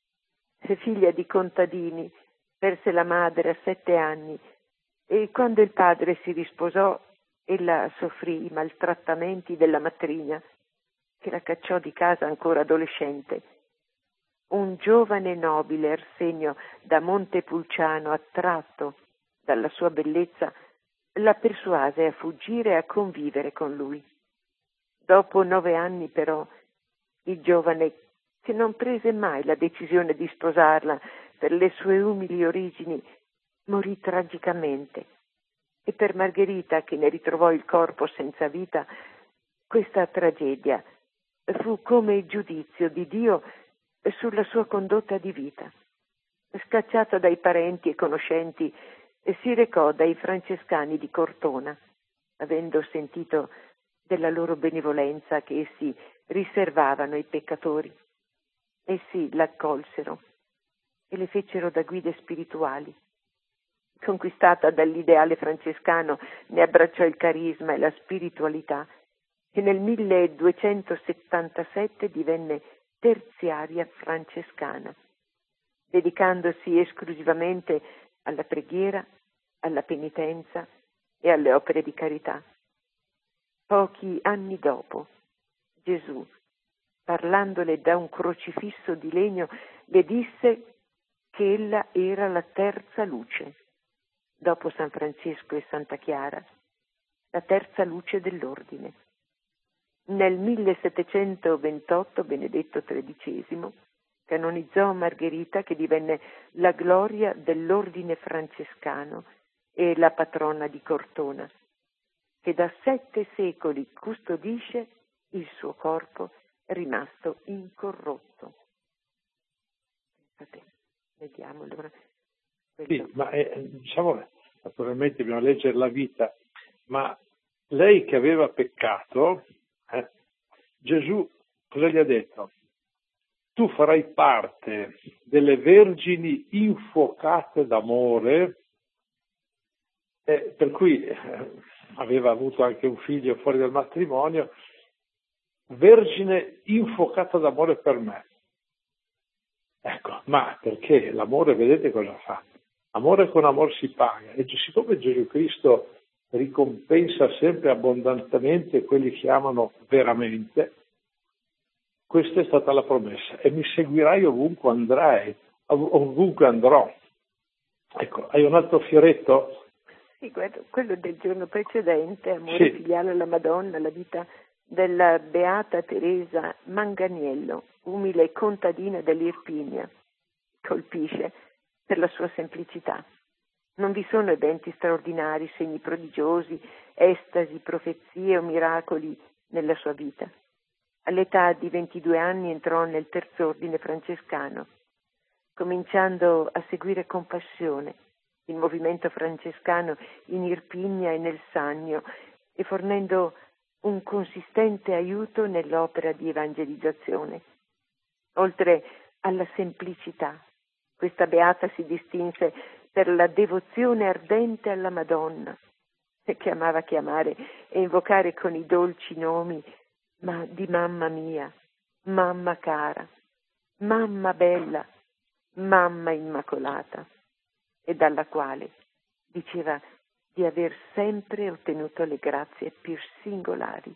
Figlia di contadini, perse la madre a sette anni e quando il padre si risposò ella soffrì i maltrattamenti della matrigna che la cacciò di casa ancora adolescente. Un giovane nobile Arsenio da Montepulciano, attratto dalla sua bellezza, la persuase a fuggire e a convivere con lui. Dopo nove anni però il giovane, che non prese mai la decisione di sposarla per le sue umili origini, morì tragicamente. E per Margherita, che ne ritrovò il corpo senza vita, questa tragedia fu come il giudizio di Dio sulla sua condotta di vita. Scacciata dai parenti e conoscenti, si recò dai francescani di Cortona, avendo sentito della loro benevolenza che essi riservavano ai peccatori. Essi l'accolsero e le fecero da guide spirituali. Conquistata dall'ideale francescano, ne abbracciò il carisma e la spiritualità e nel milleduecentosettantasette divenne terziaria francescana, dedicandosi esclusivamente alla preghiera, alla penitenza e alle opere di carità. Pochi anni dopo, Gesù, parlandole da un crocifisso di legno, le disse che ella era la terza luce, dopo San Francesco e Santa Chiara, la terza luce dell'ordine. Nel millesettecentoventotto Benedetto tredicesimo canonizzò Margherita, che divenne la gloria dell'ordine francescano e la patrona di Cortona, che da sette secoli custodisce il suo corpo rimasto incorrotto. Pensate, vediamo allora. Sì, ma è, diciamo, naturalmente dobbiamo leggere la vita, ma lei che aveva peccato, eh, Gesù cosa gli ha detto? Tu farai parte delle vergini infuocate d'amore, eh, per cui eh, aveva avuto anche un figlio fuori dal matrimonio, vergine infuocata d'amore per me. Ecco, ma perché l'amore, vedete cosa fa? Amore con amore si paga, e siccome Gesù Cristo ricompensa sempre abbondantemente quelli che amano veramente, questa è stata la promessa, e mi seguirai ovunque andrai, ov- ovunque andrò. Ecco, hai un altro fioretto? Sì, guarda, quello del giorno precedente, amore Sì. filiale alla Madonna, la vita della beata Teresa Manganiello, umile contadina dell'Irpinia, colpisce per la sua semplicità. Non vi sono eventi straordinari, segni prodigiosi, estasi, profezie o miracoli nella sua vita. All'età di ventidue anni entrò nel terzo ordine francescano, cominciando a seguire con passione il movimento francescano in Irpinia e nel Sannio e fornendo un consistente aiuto nell'opera di evangelizzazione. Oltre alla semplicità, questa beata si distinse per la devozione ardente alla Madonna, che amava chiamare e invocare con i dolci nomi ma di mamma mia, mamma cara, mamma bella, mamma immacolata, e dalla quale diceva di aver sempre ottenuto le grazie più singolari.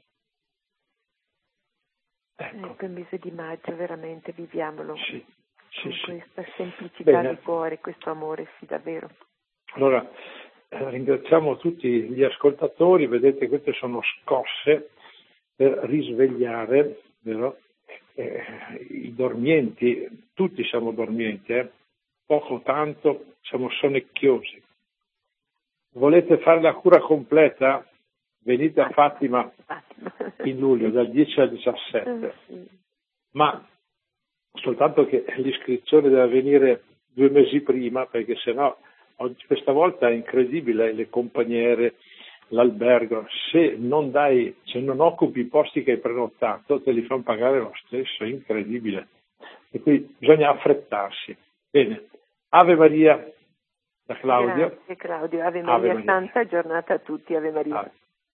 Ecco. Ecco, il mese di maggio veramente viviamolo Sì, sì, con sì. questa semplicità Bene. di cuore, questo amore, sì, davvero. Allora, eh, ringraziamo tutti gli ascoltatori, vedete queste sono scosse per risvegliare, vero? Eh, i dormienti, tutti siamo dormienti, eh? Poco o tanto siamo sonnecchiosi. Volete fare la cura completa? Venite a Fatima in luglio, dal dieci al diciassette, ma soltanto che l'iscrizione deve avvenire due mesi prima, perché sennò oggi, questa volta è incredibile, le compagniere, l'albergo, se non dai, se non occupi i posti che hai prenotato, te li fanno pagare lo stesso, è incredibile. E quindi bisogna affrettarsi. Bene, Ave Maria da Claudio. Grazie Claudio, Ave Maria, Ave Maria. Santa giornata a tutti, Ave Maria. Ave.